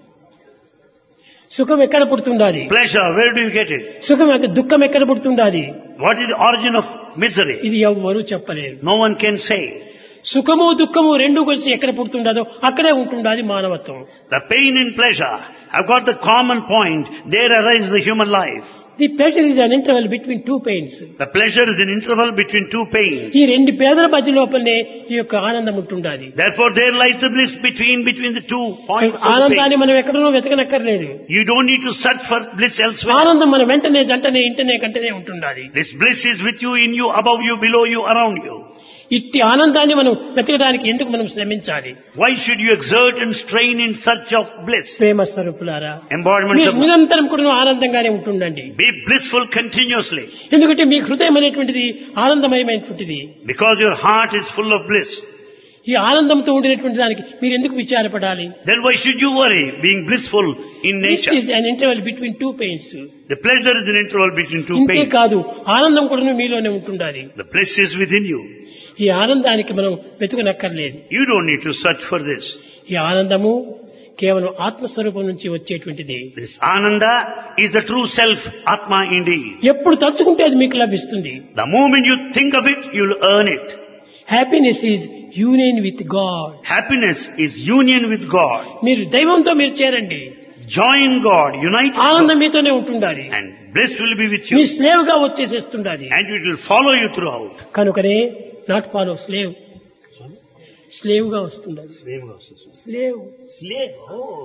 సుఖం ఎక్కడ పుడుతుండాలి? Pleasure, where do you get it? సుఖం ఎక్క- దుఃఖం ఎక్కడ పుడుతుండాలి? What is the origin of misery? ఇది ఎవ్వరూ చెప్పలేరు. No one can say. సుఖము దుఃఖము రెండు కలిసి ఎక్కడ పుడుతుండదో అక్కడే ఉంటుండాలి మానవత్వం. The pain and pleasure have got the common point. There arises the human life. The pleasure is an interval between two pains. The pleasure is an interval between two pains. ఈ రెండు పేదల మధ్య లోపలనే ఈ యొక్క ఆనందం ఉంటుండాలి. Therefore there lies the bliss between between the two points of the pain. ఆనందాన్ని మనం ఎక్కడనో వెతకనక్కర్లేదు. You don't need to search for bliss elsewhere. ఆనందం మన వెంటనే జంటనే ఇంటనే కంటనే ఉంటుండాలి. This bliss is with you, in you, above you, below you, around you. ఇట్టి ఆనందాన్ని మనం వెతకడానికి ఎందుకు మనం శ్రమించాలి? Why should you exert and strain in search of bliss? ప్రేమ స్వరూపులారా, Embodiments మీరు of నిరంతరం కూడా ఆనందంగానే ఉంటుండండి. be blissful continuously. ఎందుకంటే మీ హృదయం అనేటువంటిది ఆనందమయమైనటువంటిది. Because your heart is full of bliss. ఈ ఆనందంతో ఉండినటువంటి దానికి మీరు ఎందుకు విచారపడాలి? Then why should you worry being blissful in this nature? Is an interval between two pains. The pleasure is an interval between two ఇంతే pains. కాదు, ఆనందం కూడా మీలోనే ఉంటుండాలి. The bliss is within you. ఈ ఆనందానికి మనం వెతుకనక్కర్లేదు. You don't need to search for this. ఈ ఆనందము కేవలం ఆత్మస్వరూపం నుంచి వచ్చేటువంటిది. This Ananda is the true self, Atma indeed. ఎప్పుడు తలుచుకుంటే అది మీకు లభిస్తుంది. The moment you think of it, you'll earn it. Happiness is union with God. Happiness is union with God. మీరు దైవంతో మీరు చేరండి, Join God, unite with ఆనందం God. మీతోనే ఉంటుండాలి. And bliss will be with మీ you. స్లేవ్ గా వచ్చేసేస్తుండాలి. And it will follow you throughout. కనుకనే నాట్ ఫాలో స్లేవ్, స్లేవ్ గా వస్తుండాలి. Slave Slave. Oh.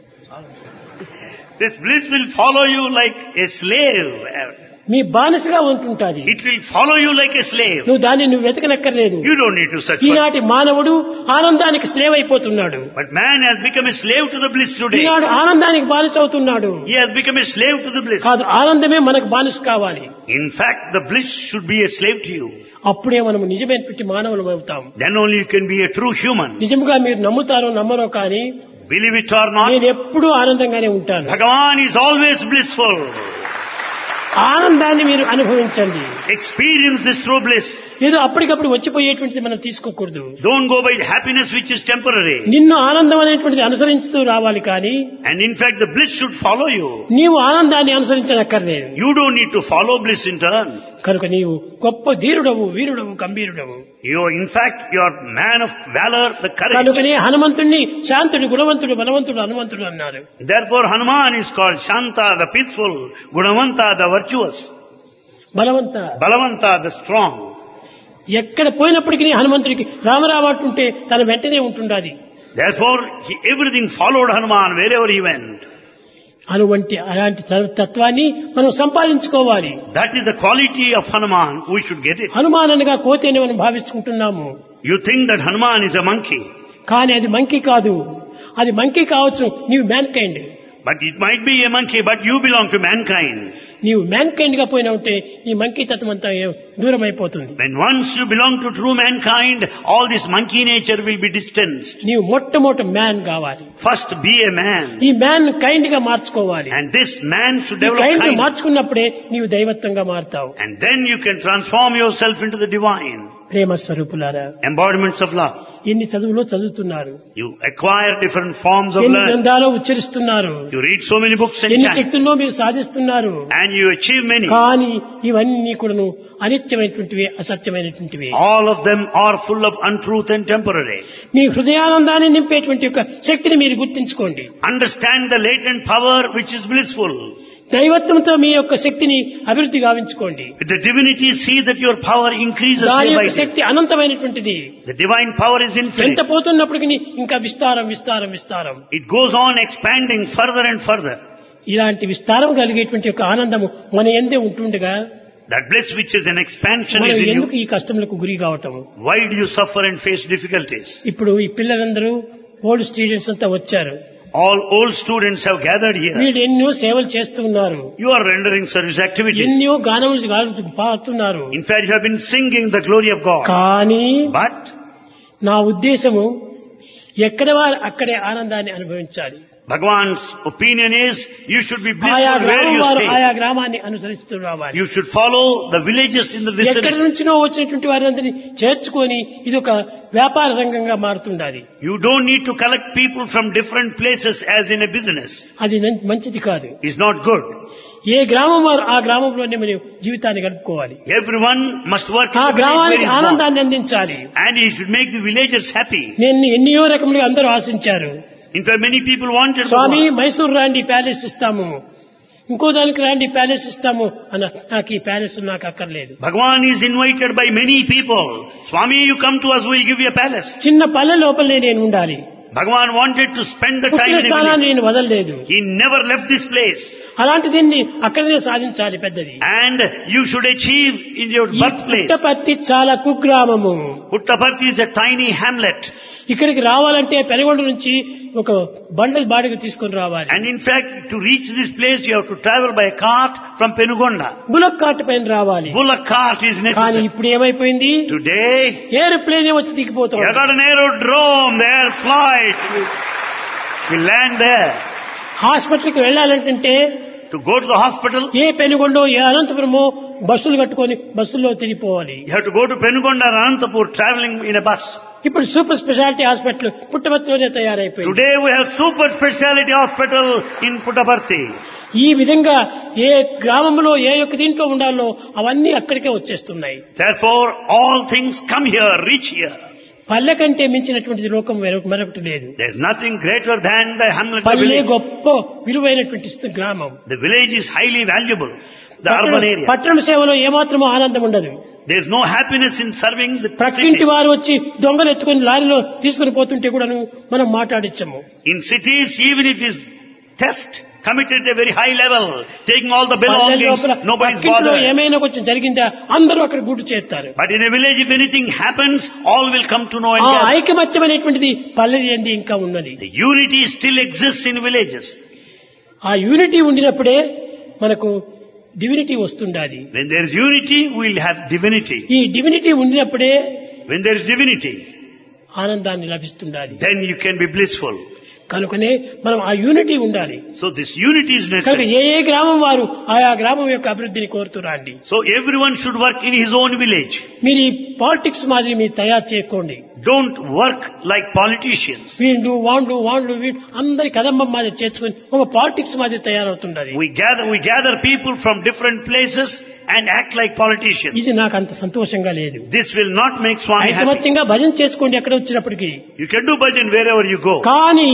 This bliss will follow you like a slave. మీ బానిసగా ఉంటుంటాది. It will follow you like a slave. నువ్వు దాన్ని నువ్వు వెతకనక్కర్లేదు. You don't need to search for it. ఈనాటి మానవుడు ఆనందానికి స్లేవ్ అయిపోతున్నాడు. But man has become a slave to the bliss today. ఈనాడు ఆనందానికి బానిస అవుతున్నాడు. He has become a slave to the bliss. కాదు, ఆనందమే మనకు బానిస కావాలి. In fact, the bliss should be a slave to you. అప్పుడే మనం నిజమైనటువంటి మానవులు అవుతాం. Then only you can be a true human. నిజంగా మీరు నమ్ముతారో నమ్మరో కానీ Believe it or not, నేను ఎప్పుడూ ఆనందంగానే ఉంటాను. Bhagavan is always blissful. ఆనందాన్ని మీరు అనుభవించండి. Experience this true bliss. ఏదో అప్పటికప్పుడు వచ్చిపోయేటువంటిది మనం తీసుకోకూడదు. Don't go by happiness which is temporary. నిన్ను ఆనందం అనేటువంటిది అనుసరిస్తూ రావాలి కానీ And in fact, the bliss should follow you. నీవు ఆనందాన్ని అనుసరించనక్కర్లేదు. You don't need to follow bliss in turn. కనుక నీవు గొప్ప ధీరుడవు, వీరుడవు, గంభీరుడవు. You, in fact, you are man of valor, the courage. కనుకనే హనుమంతుణ్ణి శాంతుడు, గుణవంతుడు, బలవంతుడు, హనుమంతుడు అన్నారు. Therefore, Hanuman is called Shanta, the peaceful, Gunavanta, the virtuous, బలవంత. Balavanta, the strong. ఎక్కడ పోయినప్పటికీ హనుమంతుడికి రామరావాటుంటే తన వెంటనే ఉంటుండాది. Therefore, he, everything followed Hanuman wherever he went. అటువంటి అలాంటి తత్వాన్ని మనం సంపాదించుకోవాలి. That is the quality of Hanuman. We should get it. Hanuman అనగా కోతి అని మనం భావించుకుంటున్నాము. You think that Hanuman is a monkey. కానీ అది మంకీ కాదు. అది మంకీ కావచ్చు, నీవు mankind. But it might be a monkey, but you belong to mankind. నీవు మ్యాన్ కైండ్ గా పోయినా ఉంటే ఈ మంకీ తత్వం అంతా దూరం అయిపోతుంది. When once you belong to true mankind, all this monkey nature will be distanced. నీవు మొట్టమొదటి మ్యాన్ కావాలి. First be a man. ఈ మ్యాన్ కైండ్ గా మార్చుకోవాలి. And this man should develop kind kindness. మార్చుకున్నప్పుడే నీవు దైవత్వంగా మారుతావు. And then you can transform yourself into the divine. ప్రేమ స్వరూపులారా, Embodiments of love. ఎన్ని చదువులో చదువుతున్నారు, You acquire different forms of ఎన్ని learning. గ్రంథాలు ఉచ్చరిస్తున్నారు, You read so many books and ఎన్ని chant. శక్తుల్లో మీరు సాధిస్తున్నారు. And you achieve many. కానీ ఇవన్నీ కూడాను అనిత్యమైనటువంటివి, అసత్యమైనటువంటివి. All of them are full of untruth and temporary. మీ హృదయానందాన్ని నింపేటువంటి యొక్క శక్తిని మీరు గుర్తించుకోండి. Understand the latent power which is blissful. దైవత్వంతో మీ యొక్క శక్తిని అభివృద్ధి గావించుకోండి. With the divinity, see that your power increases దాని day by యొక్క day. Shakti అనంతమైనటువంటిది. The divine power is ఎంత infinite. పోతున్నప్పటికీ ఇంకా విస్తారం విస్తారం విస్తారం. It goes on expanding further and further. ఇలాంటి విస్తారం కలిగేటువంటి యొక్క ఆనందము మన ఎందే ఉంటుండగా That bliss which is an expansion మనం is in ఎందుకు you. ఈ కష్టములకు గురి కావటం? Why do you suffer and face difficulties? ఇప్పుడు ఈ పిల్లలందరూ ఓల్డ్ స్టూడెంట్స్ అంతా వచ్చారు. All old students have gathered here. వీళ్ళు ఎన్నో సేవలు చేస్తూ ఉన్నారు. You are rendering service activities. ఎన్నో గానములు గాలు- పాడుతున్నారు. In fact, you have been singing the glory of God. కానీ But నా ఉద్దేశము ఎక్కడ వారు అక్కడే ఆనందాన్ని అనుభవించాలి. Bhagavan's opinion is you should be ఆయా blissful where గ్రామం you వారు stay. ఆయా గ్రామాన్ని అనుసరిస్తూ రావాలి. You should follow the villages in the ఎక్కడి vicinity. నుంచినో వచ్చినటువంటి వారందరినీ చేర్చుకొని ఇది ఒక వ్యాపార రంగంగా మారుతుండాలి. You don't need to collect people from different places as in a business. అది నం- మంచిది కాదు. It's not good. ఏ గ్రామం వారు ఆ గ్రామంలోనే మనం జీవితాన్ని గడుపుకోవాలి. Everyone must work ఆ in the village where గ్రామానికి he is born. ఆనందాన్ని అందించాలి. And he should make the villagers happy. నేను ఎన్నో రకములుగా అందరూ ఆశించారు. In fact, many people wanted Swamy Bhagavan. Mysore రాండి ప్యాలెస్ ఇస్తాము, ఇంకో దానికి రాండి ప్యాలెస్ ఇస్తాము అన్న. నాకు ఈ ప్యాలెస్ నాకు అక్కర్లేదు. Bhagavan is invited by many people. Swami, you come to us, we'll give you a palace. చిన్న పల్లె లోపలనే నేను ఉండాలి. Bhagavan wanted to spend the time పుట్టిన in the స్థానాన్ని village. నేను వదలలేదు. He never left this place. అలాంటి దీన్ని అక్కడనే సాధించాలి పెద్దది. And you should achieve in your ఈ birthplace. పుట్టపర్తి చాలా కుగ్రామము. Puttaparthi is a tiny hamlet. ఇక్కడికి రావాలంటే పెనుగొండ నుంచి ఒక బండల్ బాడిగ తీసుకొని రావాలి. And in fact, to reach this place, you have to travel by a cart from Penugonda. Bullock cart పైన రావాలి. Bullock cart is కానీ necessary. ఇప్పుడు ఏమైపోయింది? Today, ఏరోప్లేన్ వచ్చి you దిగిపోతాం. have got an aerodrome, the air flight. We land there. హాస్పిటల్కి వెళ్ళాలంటే To go to the hospital, ఏ పెనుగొండో ఏ అనంతపురమో బస్సులు కట్టుకొని బస్సుల్లో తిరిగిపోవాలి. you have to go to Penugonda or Anantapur traveling in a bus. ఇప్పుడు సూపర్ స్పెషాలిటీ హాస్పిటల్ పుట్టపర్తిలోనే తయారైపోయింది. Today we have super speciality hospital in Puttaparthi. ఈ విధంగా ఏ గ్రామంలో ఏ యొక్క దీంట్లో ఉండాలో అవన్నీ అక్కడికే వచ్చేస్తున్నాయి. Therefore, all things come here, reach here. పల్లె కంటే మించినటువంటి లోకం వేరొక- మరొకటి లేదు. There is nothing greater than the hamlet of పల్లె village. గొప్ప విలువైనటువంటి స్థ- గ్రామం. The village is highly valuable. The urban పట్టణ- area. పట్టణ సేవలో ఏమాత్రమో ఆనందం ఉండదు. There is no happiness in serving the ప్రక్కింటి cities. వారు వచ్చి దొంగలు ఎత్తుకొని లారీలో తీసుకుని పోతుంటే కూడాను మనం మాట్లాడించము. In cities, even if it is theft committed at a very high level, taking all the పల్లె belongings, లోపల nobody is పక్కింటిలో bothered. ఏమైనా కొంచెం జరిగిందా అందరూ అక్కడ గుడ్డు చేస్తారు. But in a village, if anything happens, all will come to know ఆ and gather. ఐకమత్యం అనేటువంటిది పల్లె ఏంది ఇంకా ఉన్నది. The unity still exists in villages. ఆ యూనిటీ ఉండినప్పుడే మనకు డివినిటీ వస్తుండాది. When there is unity, we will have divinity. ఈ డివినిటీ ఉండినప్పుడే When there is divinity, ఆనందాన్ని లభిస్తుండాలి. then you can be blissful. కనుకనే మనం ఆ యూనిటీ ఉండాలి. So this unity is కనుక necessary. ఏ ఏ గ్రామం వారు ఆయా గ్రామం యొక్క అభివృద్ధిని కోరుతురండి. So everyone should work in his own village. మీరు ఈ పాలిటిక్స్ మాదిరి మీరు తయారు చేయకండి. Don't work like politicians. వీళ్ళు వాళ్ళు వాళ్ళు వీళ్ళు అందరి కదంబం మాదిరి చేర్చుకొని ఒక పాలిటిక్స్ మాదిరి తయారవుతుండాలి. We gather, we gather people from different places and act like politicians. ఇది నాకు అంత సంతోషంగా లేదు. This will not make Swami happy. ఐకమత్యంగా భజన చేసుకోండి ఎక్కడ వచ్చినప్పటికీ. You can do bhajan wherever you go. కానీ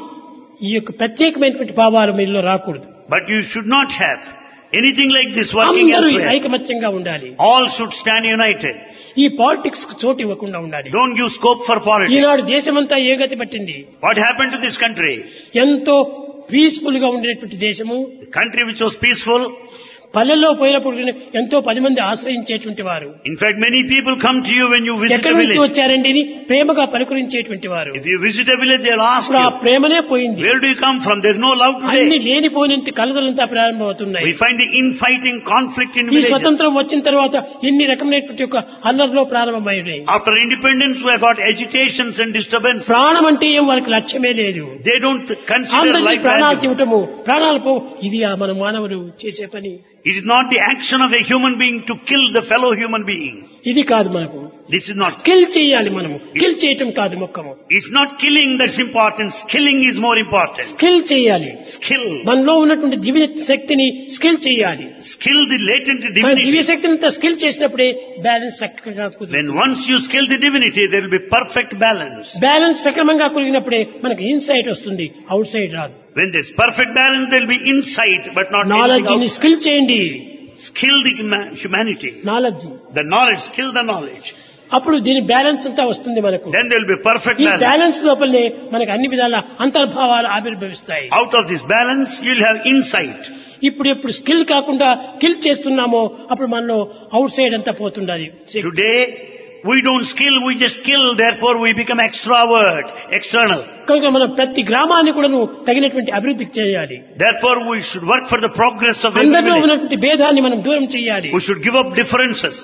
ఈ యొక్క ప్రత్యేకమైనటువంటి భావాలు మీలో రాకూడదు. But you should not have anything like this working అందరూ elsewhere. ఐకమత్యంగా ఉండాలి. All should stand united. ఈ పాలిటిక్స్ కు చోటు ఇవ్వకుండా ఉండాలి. Don't give scope for politics. ఈనాడు దేశమంతా ఏ గతి పట్టింది. What happened to this country? ఎంతో పీస్ఫుల్ గా ఉండేటువంటి దేశము The country which was peaceful. పల్లెల్లో పోయినప్పుడు ఎంతో పది మంది ఆశ్రయించేటువంటి వారు. In fact, many people come to you when you visit ఎక్కడి a నుంచి village. వచ్చారండి అని ప్రేమగా పలుకరించేటువంటి వారు. If you visit a village, they'll ask ఇప్పుడు ఆ you, ప్రేమనే పోయింది. where do you come from? There's no love అన్ని today. లేనిపోయినంత కలదలంతా ప్రారంభమవుతున్నాయి. We find the infighting conflict in ఈ villages. స్వతంత్రం వచ్చిన తర్వాత ఎన్ని రకమైనటువంటి ఒక అల్లర్లో ప్రారంభమైనాయి. After independence, we have got agitations and disturbance. ప్రాణం అంటే ఏం వారికి లక్ష్యమే లేదు. They don't consider అందరికీ life ప్రాణాలు valuable. ఇవ్వటము ప్రాణాలు పో ఇది ఆ మన మానవుడు చేసే పని. It is not the action of a human being to kill the fellow human being. ఇది కాదు మనకు. This is not. స్కిల్ చేయాలి మనము. కిల్ చేయటం కాదు మొక్కము. It's not killing that's important. Skilling is more important. Skill చేయాలి. Skill. మనలో ఉన్నటువంటి దివ్య శక్తిని స్కిల్ చేయాలి. Skill the latent మన దివ్య divinity. శక్తిని స్కిల్ చేసినప్పుడే బ్యాలెన్స్ చక్కగా కుదురుతుంది. When once you skill the divinity, there will be perfect balance. Balance సక్రమంగా కుదిరినప్పుడే మనకు ఇన్సైట్ వస్తుంది, అవుట్ సైడ్ రాదు. When there's perfect balance, there will be insight, but not knowledge ని anything else. స్కిల్ చేయండి. Skill the huma- humanity. Knowledge The knowledge, skill the knowledge. అప్పుడు దీని balance అంతా వస్తుంది మనకు. Then there will be perfect ఈ balance. Balance లోపలనే మనకు అన్ని విధాల అంతర్భావాలు ఆవిర్భవిస్తాయి. Out of this balance, you'll have insight. ఇప్పుడు ఎప్పుడు స్కిల్ కాకుండా కిల్ చేస్తున్నామో అప్పుడు మనలో అవుట్ సైడ్ అంతా పోతుండాలి. Today, we don't skill, we just kill, therefore we become extrovert, external. కనుక మనం ప్రతి గ్రామాన్ని కూడా తగినటువంటి అభివృద్ధి చేయాలి. Therefore we should work for the progress of every అందరిలో village. ఉన్నటువంటి భేదాన్ని మనం దూరం చేయాలి. We should give up differences.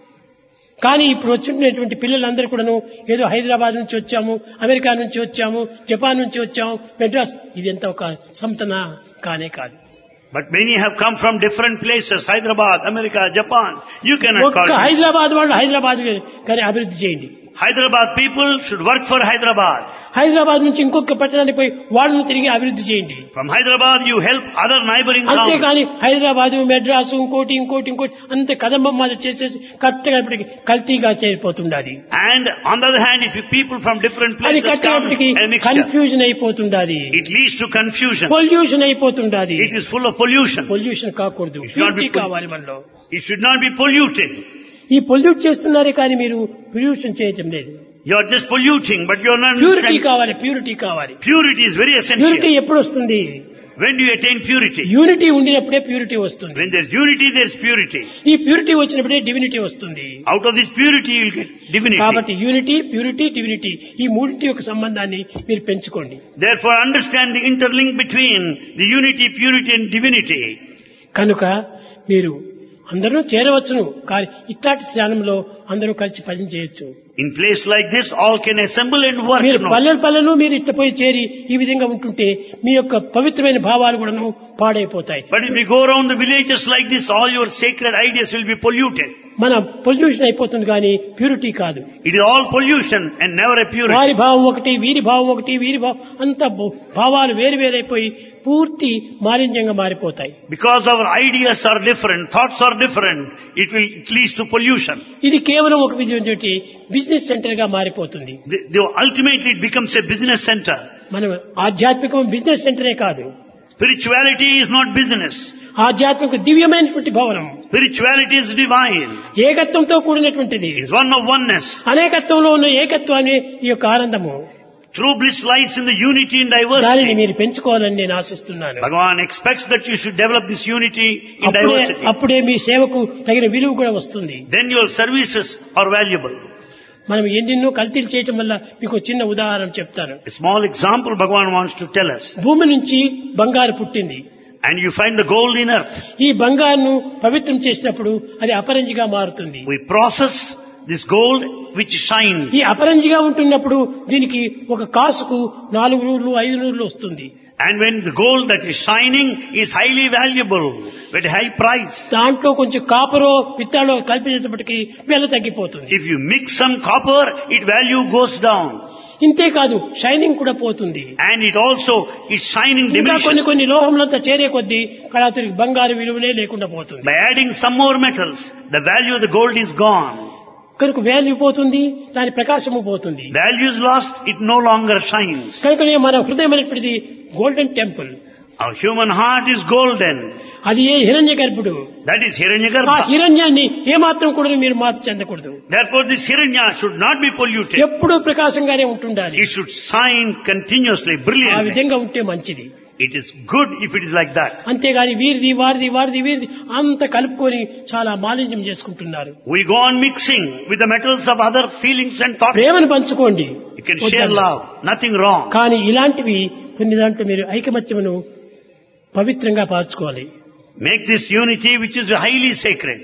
కానీ ఇప్పుడు వచ్చినటువంటి పిల్లలందరూ కూడాను ఏదో హైదరాబాద్ నుంచి వచ్చాము, అమెరికా నుంచి వచ్చాము, జపాన్ నుంచి వచ్చాము, మెడ్రాస్, ఇదంతా ఒక సంతన కానే కాదు. But many have come from different places, Hyderabad, America, Japan. You cannot call ఒక్క them. హైదరాబాద్ వాళ్ళు హైదరాబాద్ కానీ అభివృద్ధి చేయండి. Hyderabad people should work for Hyderabad. Hyderabad నుంచి ఇంకొక పట్టణానికి పోయి వాళ్ళను తిరిగి అభివృద్ధి చేయండి. From Hyderabad you help other neighboring towns. అంతేకాని హైదరాబాద్, మెడ్రాసు, ఇంకోటి ఇంకోటి ఇంకోటి అంత కదంబం మాది చేసేసి కరెక్ట్గా ఇప్పటికి కల్తీగా చేరిపోతుండాలి. And on the other hand, if you people from different అది places come కట్టేపటికి and mixture, కన్ఫ్యూజన్ అయిపోతుండాలి. it leads to confusion. Pollution అయిపోతుండాలి. It is full of pollution. Pollution కాకూడదు, It should not be purity pol- కావాలి మనలో. It should not be polluted. ఈ pollute చేస్తున్నారే కానీ మీరు పొల్యూషన్ చేయటం లేదు. You are just polluting, but you are not purity understanding. కావాలి, ప్యూరిటీ కావాలి. Purity is very purity essential. ఎప్పుడు వస్తుంది? When do you attain purity? Unity ఉండినప్పుడే ప్యూరిటీ వస్తుంది. When there is unity, there is purity. ఈ purity వచ్చినప్పుడే divinity వస్తుంది. Out of this purity, you will get divinity. కాబట్టి యూనిటీ, ప్యూరిటీ, డివినిటీ ఈ మూడింటి యొక్క సంబంధాన్ని మీరు పెంచుకోండి. Therefore, understand the interlink between the unity, purity and divinity. కనుక మీరు అందరూ చేరవచ్చును, కానీ ఇట్లాంటి స్థానంలో అందరూ కలిసి పని చేయొచ్చు. In place like this, all can assemble and work. మీరు No? పల్లెలు పల్లెలు మీరు ఇట్ట పోయి చేరి ఈ విధంగా ఉంటుంటే మీ యొక్క పవిత్రమైన భావాలు కూడాను పాడైపోతాయి. But if you go around the villages like this, all your sacred ideas will be polluted. మన పొల్యూషన్ అయిపోతుంది కానీ ప్యూరిటీ కాదు. It is all pollution and never a purity. వారి భావం ఒకటి, వీరి భావం ఒకటి, వీరి భావం అంత భావాలు వేరు వేరైపోయి పూర్తి మాలిన్యంగా మారిపోతాయి. Because our ideas are different, thoughts are different, it will it leads to pollution. ఇది కేవలం ఒక విధమైనటువంటి బిజినెస్ సెంటర్ గా మారిపోతుంది. The, the, ultimately, it becomes a business center. మనం ఆధ్యాత్మికం బిజినెస్ సెంటరే కాదు. Spirituality is not business. ఆధ్యాత్మిక దివ్యమైనటువంటి భవనం, Spirituality is divine. ఏకత్వంతో కూడినటువంటిది. It is one of oneness. అనేకత్వంలో ఉన్న ఏకత్వాన్ని ఈ యొక్క ఆనందము. True bliss lies in the unity and దానిని diversity. మీరు పెంచుకోవాలని నేను ఆశిస్తున్నాను. Bhagavan expects that you should develop this unity in అప్పుడే diversity. అప్పుడే మీ సేవకు తగిన విలువ కూడా వస్తుంది. Then your services are valuable. మనం ఎన్నెన్నో కల్తీలు చేయటం వల్ల మీకు ఒక చిన్న ఉదాహరణ చెప్తాను. A small example Bhagavan wants to tell us. భూమి నుంచి బంగారు పుట్టింది. And you find the gold in earth. ఈ బంగారును పవిత్రం చేసినప్పుడు అది అపరంజిగా మారుతుంది. We process this gold which shines. ఈ అపరంజిగా ఉంటున్నప్పుడు దీనికి ఒక కాసుకు నాలుగు నూరులు ఐదు నూరులు వస్తుంది. And when the gold that is shining is highly valuable, at a high price. దాంట్లో కొంచెం కాపరో పిత్తాడో కలిపేటప్పటికి వెల తగ్గిపోతుంది. If you mix some copper, its value goes down. ఇంతే కాదు, షైనింగ్ కూడా పోతుంది. And it also, its shining ఇంకా కొన్ని diminishes. కొన్ని లోహంలంతా చేరే కొద్దీ కళాతురికి బంగారు విలువనే లేకుండా పోతుంది. By adding some more metals, the value of the gold is gone. కనుక వాల్యూ పోతుంది, దాని ప్రకాశము పోతుంది. Value is lost, it no longer shines. కనుకనే మన హృదయం అనేటువంటిది golden temple. Our human heart is golden. అది ఏ హిరణ్య గర్భుడు. That is ఆ Hiranyagarbha. హిరణ్యాన్ని ఏమాత్రం కూడా మీరు మార్పు చెందకూడదు. Therefore this Hiranya should not be polluted. ఎప్పుడూ ప్రకాశంగానే ఉంటుండాలి. It should shine continuously, ఆ brilliantly. విధంగా ఉంటే మంచిది. It is good if it is like that. అంతేగాని వీరిది వారిది వారిది వీరిది అంత కలుపుకొని చాలా మాలిన్యం చేసుకుంటున్నారు. We go on mixing with the metals of other feelings and thoughts. ప్రేమను పంచుకోండి. You can share love, nothing wrong. కానీ ఇలాంటివి కొన్ని దాంట్లో మీరు ఐకమత్యమును పవిత్రంగా పార్చుకోవాలి. Make this unity which is highly sacred.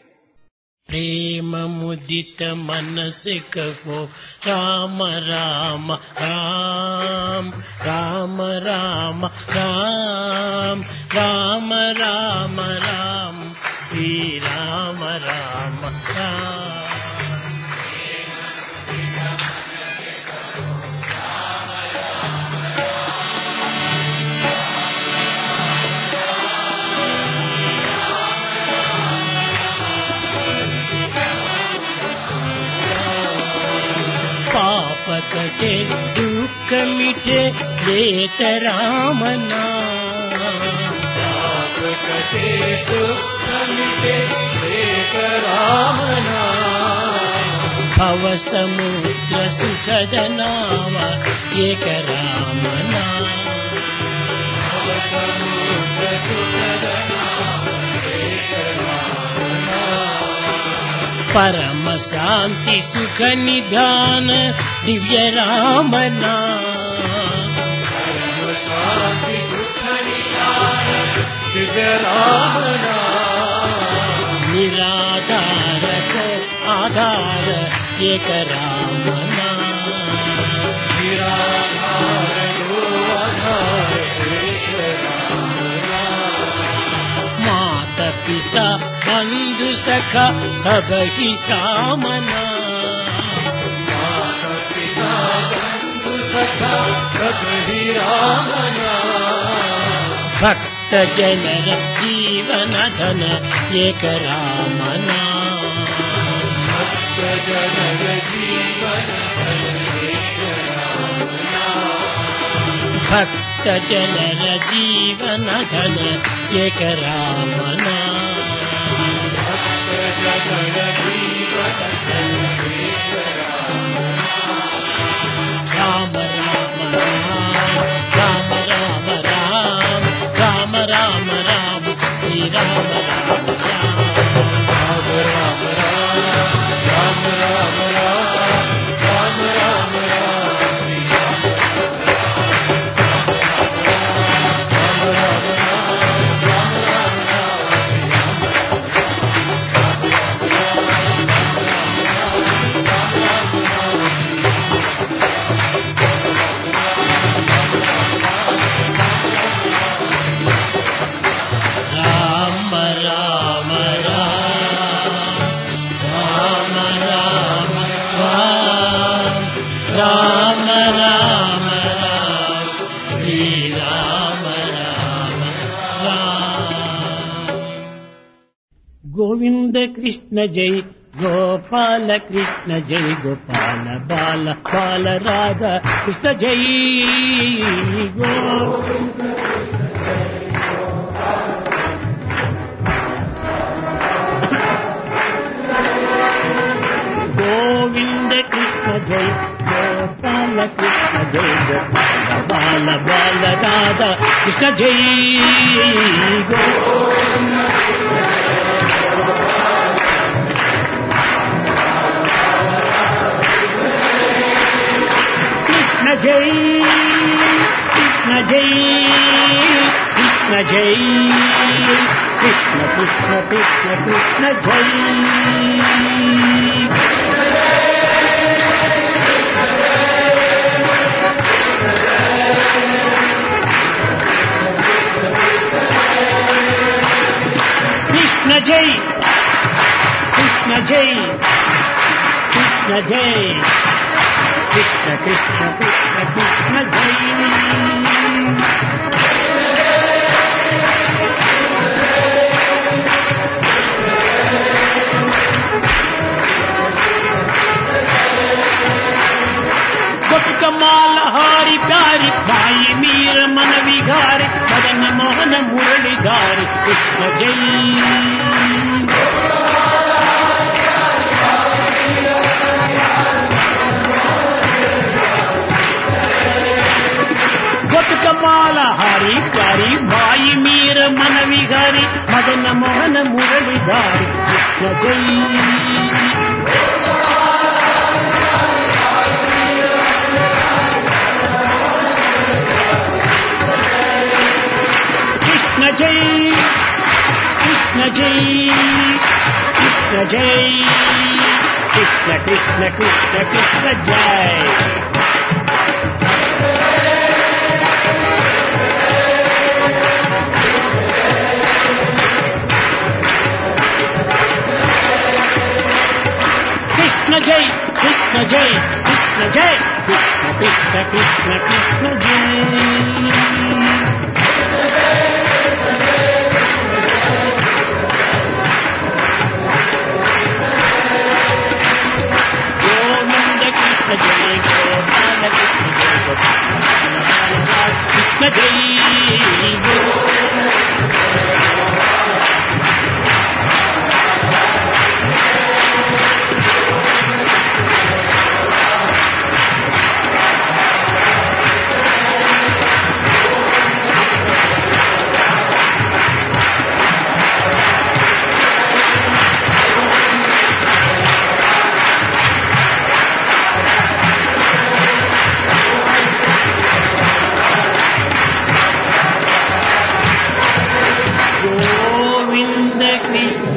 ప్రేమ ముదిత మనసికో రామ రామ రామ రామ రామ రామ రామ రామ రామ శ్రీ రామ రామ రామ. పాప కటే दुख मिटे लेत राम नाम। पाप कटे दुख मिटे लेत राम नाम। भव समुद्र सुखद नावा एक राम नाम। भव समुद्र सुखद नावा एक राम नाम। परम शांति सुख निधान दिव्य राम नाम। परम शांति सुख निधान दिव्य राम नाम। निराधार को आधार एक राम नाम। निराधार को आधार एक राम नाम। माता पिता बंधु सखा सब ही राम नाम। माता पिता बंधु सखा सब ही राम नाम। भक्त जनर जीवन धन एक राम नाम। भक्त जनर जीवन धन एक राम नाम। भक्त जनर जीवन धन एक राम नाम। भक्त जनर जीवन धन एक राम नाम। राम राम राम राम राम राम राम राम राम श्री राम राम राम। राम राम राम राम राम राम राम राम राम श्री राम राम राम राम राम राम राम राम राम राम राम राम श्री राम राम राम। गोविंद कृष्ण जय गोपाल कृष्ण जय गोपाल बाल बाल राधा कृष्ण जय गोविंद। गोविंद कृष्ण जय गोपाल कृष्ण जय गोपाल बाल बाल राधा कृष्ण जय गोविंद। कृष्ण जय कृष्ण जय कृष्ण जय कृष्ण कृष्ण कृष्ण कृष्ण जय। कृष्ण जय कृष्ण जय कृष्ण जय कृष्ण कृष्ण कृष्ण कृष्ण जय। कमाल हारी प्यारी भाई मीर मन विहारी मदन मोहन मुरलीधारी कृष्ण जय। कमाल हारी प्यारी भाई मीर मन विहारी मदन मोहन मुरलीधारी कृष्ण जय। कृष्ण जय कृष्ण जय कृष्ण जय कृष्ण कृष्ण कृष्ण कृष्ण जय। कृष्ण जय कृष्ण जय कृष्ण जय कृष्ण कृष्ण कृष्ण कृष्ण जय।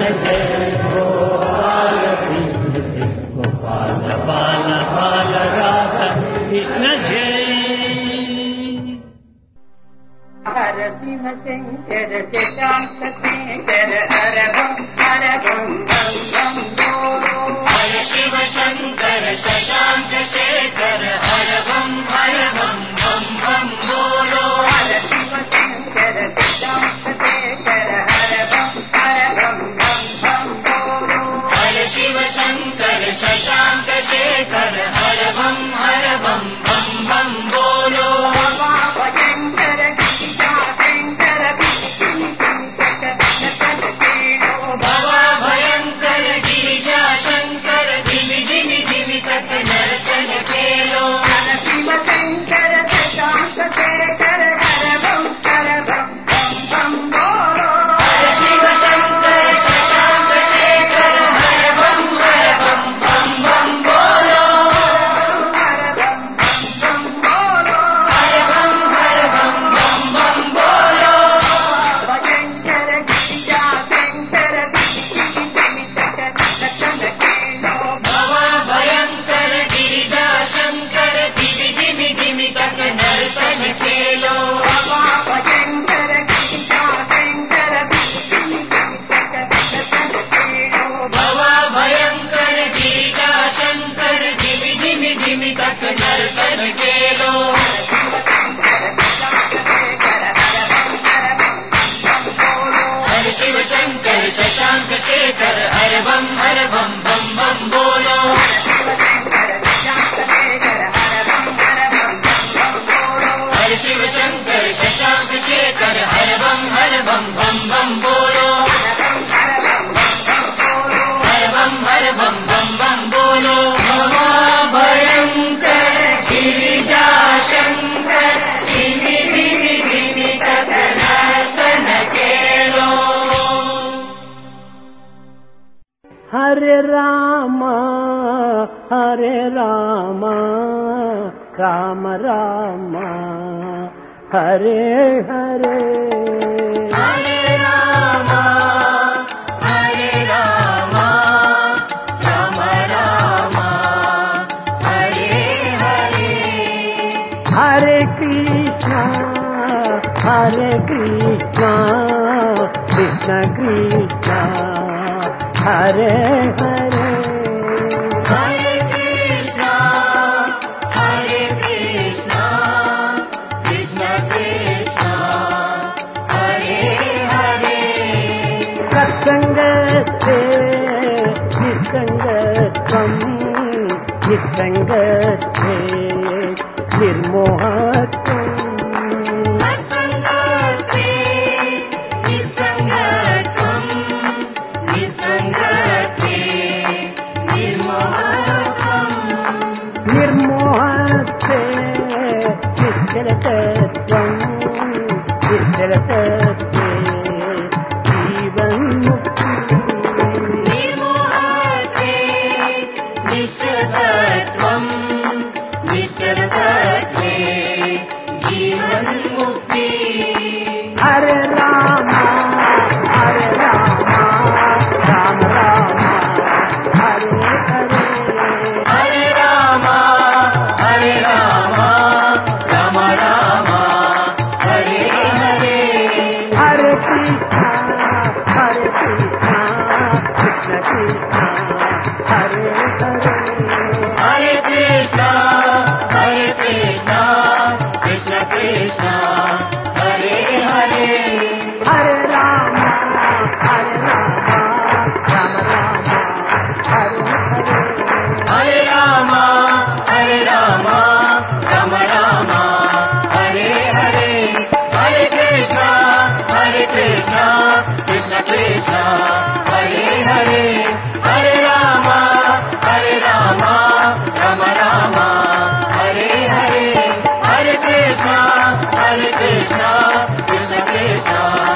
जय गोपाल गोपाल बाल बाल राधा कृष्ण जय। हर शिव शंकर शशांक शेखर हर बम हर बम बम बम बोलो। हर शिव शंकर शशांक शेखर हर बम हर बम बम बम बोलो। हर शिव शंकर शशांक शेखर हर बम हर बम बम बम बोलो। हर शिव शंकर शशांक शेखर हर बम हर बम बम बम बोलो। शशांक शेखर हर बम हर बम बम बम बोलो। हर शिव शंकर शशांक शेखर हर बम हर बम बम बम बोलो। हर बम हर बम बम बम बोलो। महाभयंकर गिरिजा शंकर धिमि धिमि धिमि तक नर्तन केलो। हरे राम हरे राम राम राम हरे हरे। हरे राम हरे राम राम राम हरे हरे। हरे कृष्णा हरे कृष्णा कृष्ण कृष्णा हरे हरे। हरे कृष्णा हरे कृष्णा कृष्ण कृष्णा हरे हरे। सत्संग से निसंगत्वं निसंग से निर्मोहत्वम्। निर्मोहत्वे निश्चलतत्वं निश्चलतत्वे जीवन मुक्ति। निर्मोहत्वे निश्चलतत्वं निश्चलतत्वे जीवन मुक्ति। हरे राम हरे राम राम राम हरे हरे। हरे राम हरे राम राम राम हरे हरे। हरे कृष्णा हरे कृष्णा कृष्ण कृष्णा हरे हरे। हरे कृष्णा हरे कृष्णा कृष्ण कृष्णा हरे हरे। हरे राम हरे राम राम राम हरे हरे। हरे राम हरे राम राम राम हरे हरे। हरे कृष्णा हरे कृष्णा कृष्ण कृष्णा हरे हरे। हरे राम हरे राम राम राम हरे हरे। हरे कृष्णा हरे कृष्णा कृष्ण कृष्णा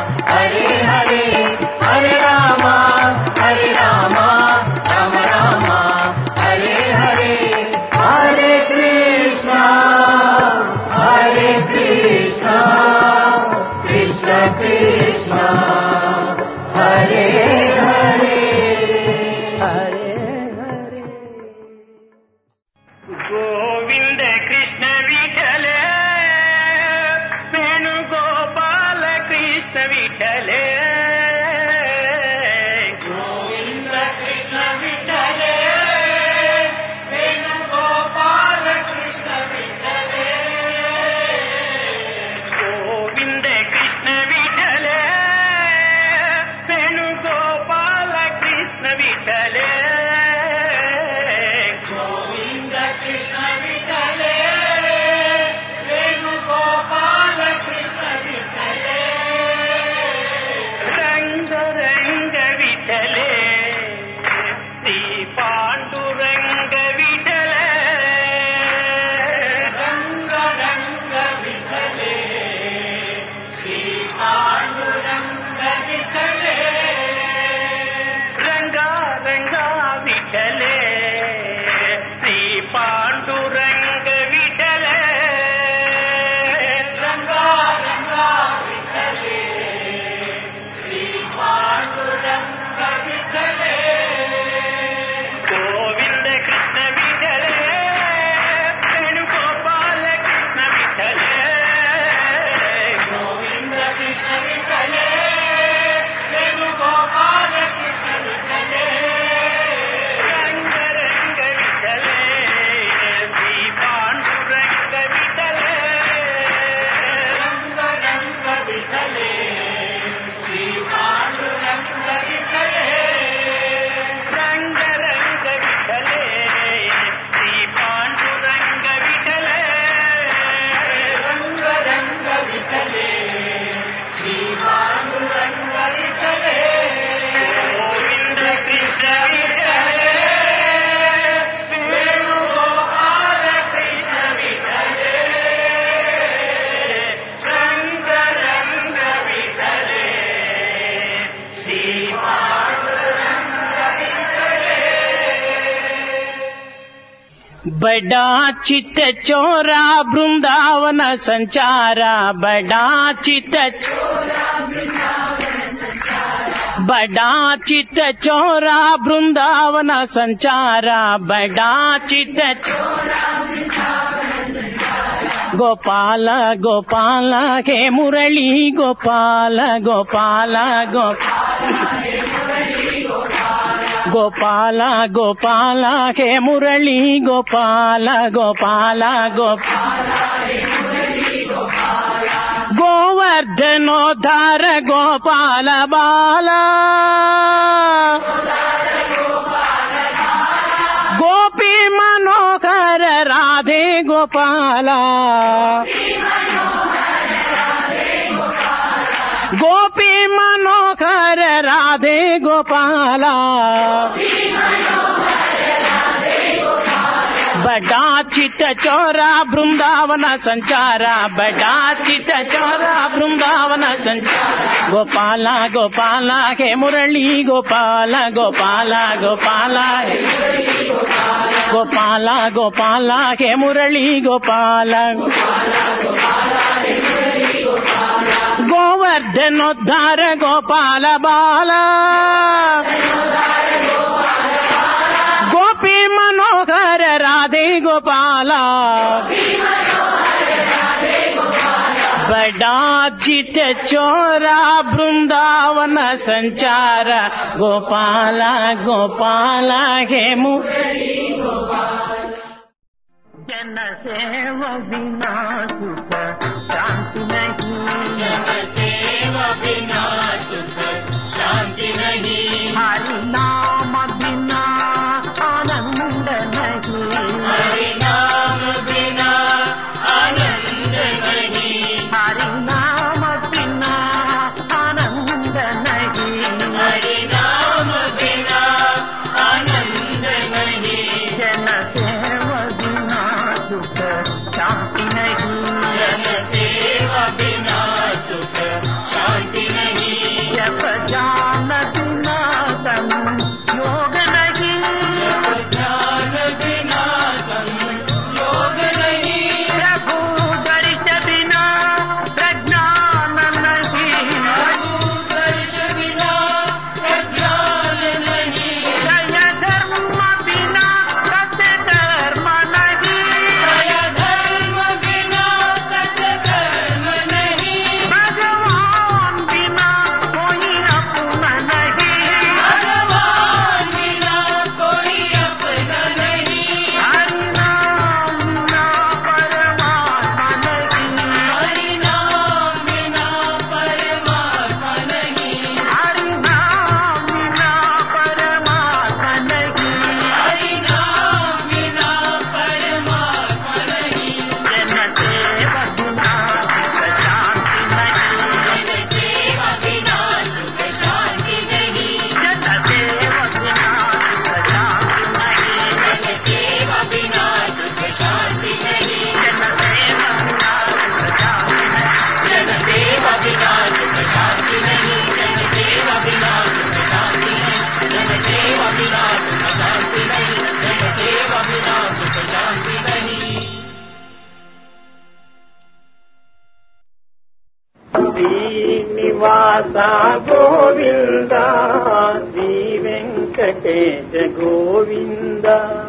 बड़ा चित्त चोरा वृंदावन संचारा, बड़ा चित्त बड़ा चित्त चोरा वृंदावन संचारा, बड़ा चित्त गोपाल गोपाल के मुरली गोपाल गोपाल गोपाल गोपाल के मुरली गोपाल गोपाल गोपाल गोवर्धनोद्धार गोपाल बाला, गोपी मनोहर राधे गोपाला, गोपी मनोहर राधे गोपाला, बड़ा चित्त चोरा वृंदावन संचारा, बड़ा चित्त चोरा वृंदावन संचारा, गोपाला गोपाला के मुरली गोपाला गोपाला गोपाला गोपाला गोपाला के मुरली गोपाला, गोवर्धनोद्धार गोपाल बाला, गोपी मनोहर राधे गोपाला, बड़ा चित्त चोरा वृंदावन संचारा, गोपाला गोपाला के मुरली गोपाल। जन सेव बिना सुख शांति नहीं, जन सेव बिना सुख शांति नहीं, हरि नाम बिना आनंद नहीं, हरि नाम बिना आनंद नहीं, हरि नाम बिना आनंद नहीं, हरि नाम बिना आनंद नहीं, जन सेव बिना सुख शांति नहीं, जन सेव बिना सुख शांति नहीं, जप ज्ञान बिना संयोग नहीं, जप ज्ञान बिना संयोग नहीं, प्रभु दर्श बिना प्रज्ञान नहीं, प्रभु दर्श बिना प्रज्ञान नहीं, जय धर्म बिना सत्य धर्म नहीं, जय धर्म बिना सत्य धर्म नहीं, भगवान बिना कोई अपना नहीं, भगवान बिना कोई अपना नहीं, हरि नाम बिना परमात्मा नहीं, हरि नाम बिना परमात्मा नहीं, हरि नाम बिना परमात्मा नहीं, हरि नाम बिना परमात्मा नहीं, जन सेव बिना सुख शांति नहीं, जन सेव बिना सुख शांति नहीं, जन सेव बिना सुख शांति नहीं, जन सेव बिना सुख शांति नहीं, जन सेव बिना सुख शांति नहीं, जन सेव बिना सुख शांति नहीं, जन सेव बिना सुख शांति नहीं, जन सेव बिना सुख शांति नहीं, जन सेव बिना सुख शांति नहीं। శ్రీనివాస గోవింద, శ్రీ వెంకటేశ గోవింద,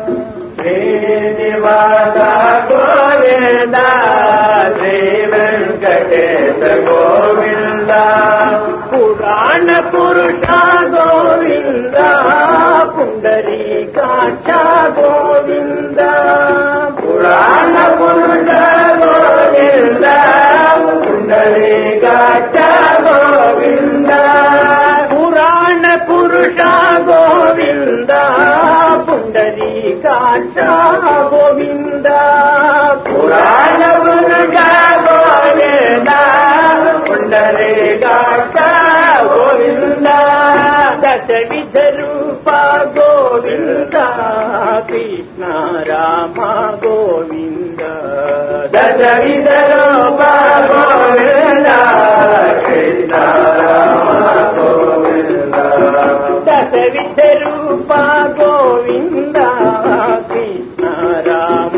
శ్రీనివాస గోవింద, శ్రీ వెంకటేశ గోవింద, పురాణ పురుష గోవింద, పుండరీకాక్ష గోవింద, పురాణ పురుష గోవింద, పుండరీకాక్ష గోవింద, పురాణ పురుష గోవింద, పుండరీకాక్ష గోవింద, పురాణ పురుష గోవింద, పుండరీకాక్ష గోవింద, దశ విధ రూప గోవింద, కృష్ణ రామ గోవింద, దశ విధ రూప గోవింద, కృష్ణ రామ గోవింద, దశ విధ రూప గోవింద, కృష్ణ రామ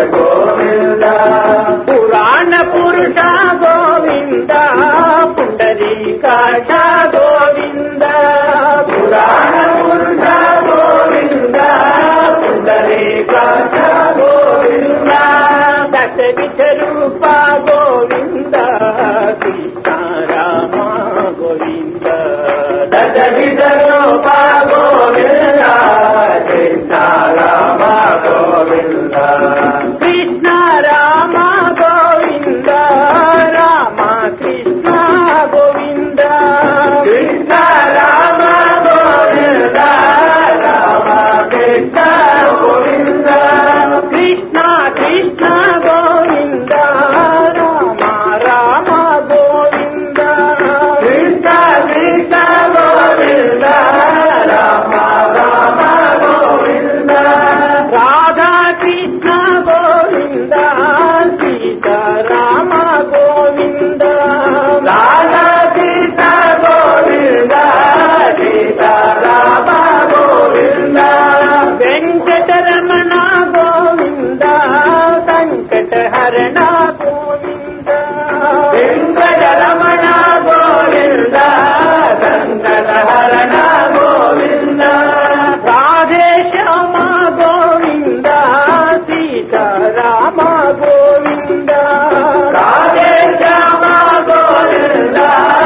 గోవింద పురాణ పురుష గోవింద పుండరీకాక్ష గోవింద పురాణ పురుష గోవింద పుండరీకాక్ష గోవింద దశవిధ రూప గోవింద కృష్ణ రామ గోవింద దశవిధ రూప గోవింద కృష్ణ రామ గోవింద కృష్ణ రామ గోవింద రామ కృష్ణ గోవింద కృష్ణ రామ గోవింద రామ కృష్ణ గోవింద కృష్ణ కృష్ణ గోవింద రామ రామ గోవింద కృష్ణ కృష్ణ గోవింద రామ రామ గోవింద రాధా కృష్ణ గోవింద సీతా రామ గోవింద రాధా కృష్ణ గోవింద సీతా రామ గోవింద వెంకటరమణ గోవింద సంకటహరణ గోవింద వెంకటరమణ గోవింద సంకటహరణ గోవింద రాధే శ్యామ గోవింద సీతారామ గోవింద రాధే శ్యామ గోవింద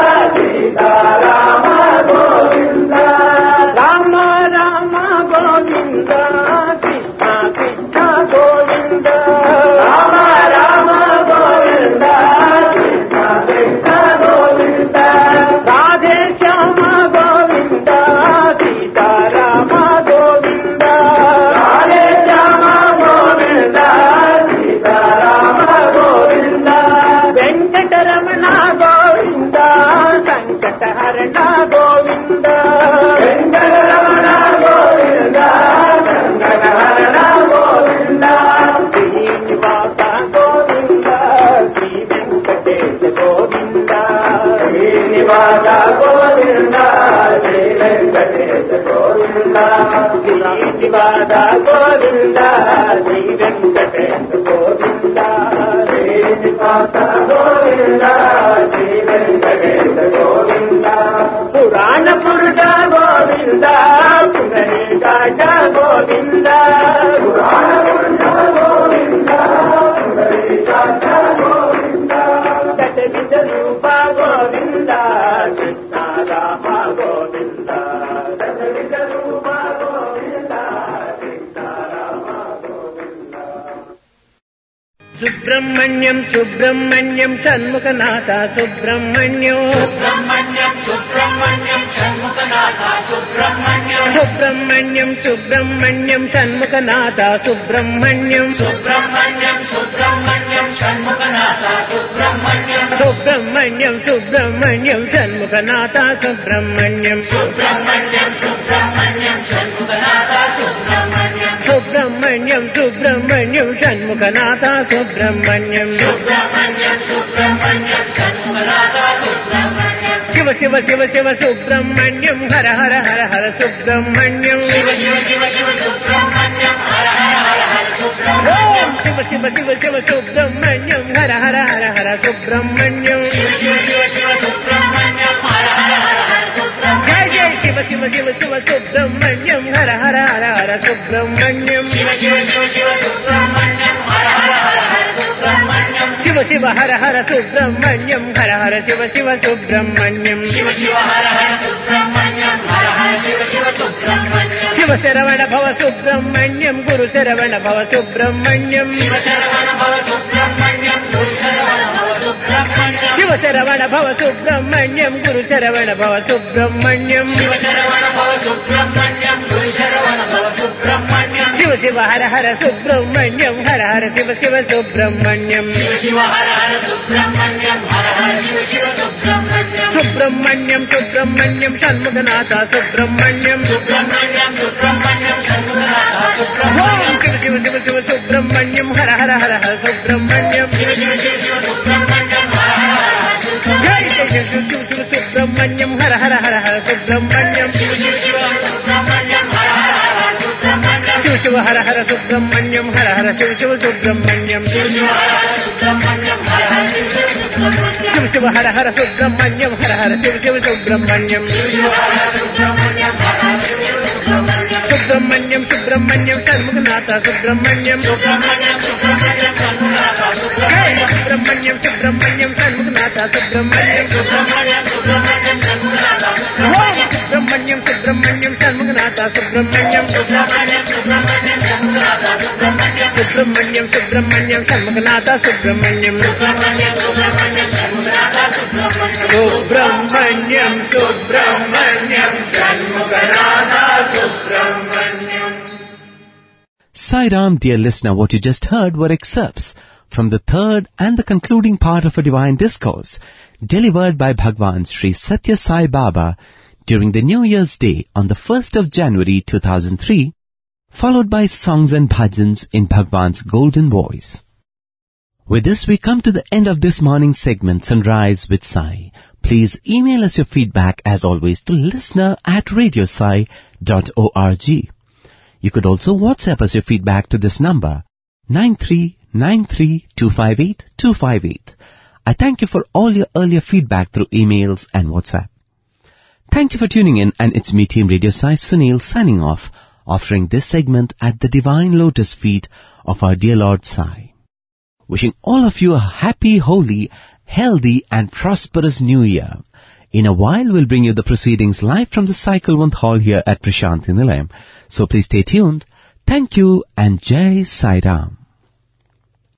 సీతారామ గోవింద రామ రామ గోవింద కృష్ణ కృష్ణ గోవింద రామ రామ గోవింద కృష్ణ కృష్ణ గోవింద రాధే శ్యామ గోవింద సీతారామ గోవింద రాధే శ్యామ గోవింద సీతారామ గోవింద వెంకటరమణ గోవింద సంకటహరణ గోవింద వెంకటరమణ గోవింద సంకటహరణ గోవింద శ్రీనివాస గోవింద శ్రీ వెంకటేశ గోవింద శ్రీనివాస గోవింద శ్రీ వెంకటేశ గోవింద శ్రీనివాస గోవింద శ్రీ వెంకటేశ గోవింద శ్రీనివాస గోవింద శ్రీ వెంకటేశ గోవింద పురాణ పురుష గోవింద పునరీకాక్ష గోవింద పురాణ పురుష గోవింద పునరీకాక్ష గోవింద దశవిధ రూప గోవింద కృష్ణ రామ గోవింద దశవిధ రూప గోవింద కృష్ణ రామ గోవింద సుబ్రహ్మణ్యం సుబ్రహ్మణ్యం షణ్ముఖనాథ సుబ్రహ్మణ్యం సుబ్రహ్మణ్యం సుబ్రహ్మణ్యం షణ్ముఖనాథ సుబ్రహ్మణ్యం సుబ్రహ్మణ్యం సుబ్రహ్మణ్యం షణ్ముఖనాథ సుబ్రహ్మణ్యం సుబ్రహ్మణ్యం సుబ్రహ్మణ్యం షణ్ముఖనాథ సుబ్రహ్మణ్యం సుబ్రహ్మణ్యం సుబ్రహ్మణ్యం షణ్ముఖనాథ సుబ్రహ్మణ్యం సుబ్రహ్మణ్యం సుబ్రహ్మణ్యం షణ్ముఖనాథ సుబ్రహ్మణ్యం సుబ్రహ్మణ్యం సుబ్రహ్మణ్యం షణ్ముఖనాథ సుబ్రహ్మణ్యం సుబ్రహ్మణ్యం సుబ్రహ్మణ్యం షణ్ముఖనాథ సుబ్రహ్మణ్యం శివ శివ శివ శివ సుబ్రహ్మణ్యం హర హర హర హర సుబ్రహ్మణ్యం శివ శివ శివ శివ సుబ్రహ్మణ్యం హర హర హర హర సుబ్రహ్మణ్యం ఓం శివ శివ శివ శివ సుబ్రహ్మణ్యం హర హర హర హర సుబ్రహ్మణ్యం శివ శివ శివ శివ సుబ్రహ్మణ్యం హర హర హర హర సుబ్రహ్మణ్యం జయ జయ శివ శివ శివ శివ సుబ్రహ్మణ్యం హర హర హర హర సుబ్రహ్మణ్యం శివ శివ శివ శివ సుబ్రహ్మణ్యం హర హర హర హర సుబ్రహ్మణ్యం శివ శివ హర హర సుబ్రహ్మణ్యం హర హర శివ శివ సుబ్రహ్మణ్యం శివ శివ హర హర సుబ్రహ్మణ్యం హర హర శివ శివ సుబ్రహ్మణ్యం శివ శరవణ భవ సుబ్రహ్మణ్యం గురు శరవణ భవ సుబ్రహ్మణ్యం శివ శరవణ భవ సుబ్రహ్మణ్యం గురు శరవణ భవ సుబ్రహ్మణ్యం శివ శరవణ భవ సుబ్రహ్మణ్యం గురు శరవణ భవ సుబ్రహ్మణ్యం శివ శరవణ భవ సుబ్రహ్మణ్యం గురు శరవణ భవ సుబ్రహ్మణ్యం శివ శివ హర హర సుబ్రహ్మణ్యం హర హర శివ శివ సుబ్రహ్మణ్యం శివ శివ హర హర సుబ్రహ్మణ్యం హర హర శివ శివ సుబ్రహ్మణ్యం సుబ్రహ్మణ్యం సుబ్రహ్మణ్యం షణ్ముఖనాథ సుబ్రహ్మణ్యం సుబ్రహ్మణ్యం సుబ్రహ్మణ్యం షణ్ముఖనాథ ఓం సుబ్రహ్మణ్యం శివ శివ శివ శివ సుబ్రహ్మణ్యం హర హర హర హర సుబ్రహ్మణ్యం శివ శివ శివ శివ సుబ్రహ్మణ్యం హర హర హర హర జయ సుబ్రహ్మణ్యం జయ శివ శివ శివ సుబ్రహ్మణ్యం హర హర హర హర సుబ్రహ్మణ్యం శివ శివ శివ సుబ్రహ్మణ్యం హర హర హర హర సుబ్రహ్మణ్యం శివ शिव हर हर सुब्रह्मण्यम हर हर शिव शिव सुब्रह्मण्यम शिव शिव हर हर सुब्रह्मण्यम हर हर शिव शिव सुब्रह्मण्यम शिव शिव हर हर सुब्रह्मण्यम हर हर शिव शिव सुब्रह्मण्यम शिव शिव हर हर सुब्रह्मण्यम हर हर Shiv Shiv Subrahmanyam Subrahmanyam Subrahmanyam Shanmukhanath Subrahmanyam Subrahmanyam Subrahmanyam Shanmukhanath Subrahmanyam Subrahmanyam Shanmukhanath Subrahmanyam Subrahmanyam Subrahmanyam Shanmukhanath Subrahmanyam Subrahmanyam Shanmukhanath Subrahmanyam Subrahmanyam Subrahmanyam Shanmukhanath Subrahmanyam Subrahmanyam Subrahmanyam Shanmukhanath Subrahmanyam Subrahmanyam Subrahmanyam Shanmukhanath Subrahmanyam Subrahmanyam Subrahmanyam Shanmukhanath Subrahmanyam. Sai Ram, dear listener, what you just heard were excerpts from the third and the concluding part of a divine discourse delivered by Bhagwan Sri Satya Sai Baba during the New Year's Day on the first of January two thousand three, followed by songs and bhajans in Bhagwan's golden voice. With this, we come to the end of this morning's segment, Sunrise with Sai. Please email us your feedback as always to listener at radiosai dot org. You could also WhatsApp us your feedback to this number, nine three nine three two five eight two five eight. I thank you for all your earlier feedback through emails and WhatsApp. Thank you for tuning in, and it's me, Team Radio Sai Sunil, signing off, offering this segment at the divine lotus feet of our dear Lord Sai. Wishing all of you a happy, holy, healthy and prosperous New Year. In a while, we'll bring you the proceedings live from the Cyclewant Hall here at Prashanthi Nilayam. So please stay tuned. Thank you and Jai Sai Ram.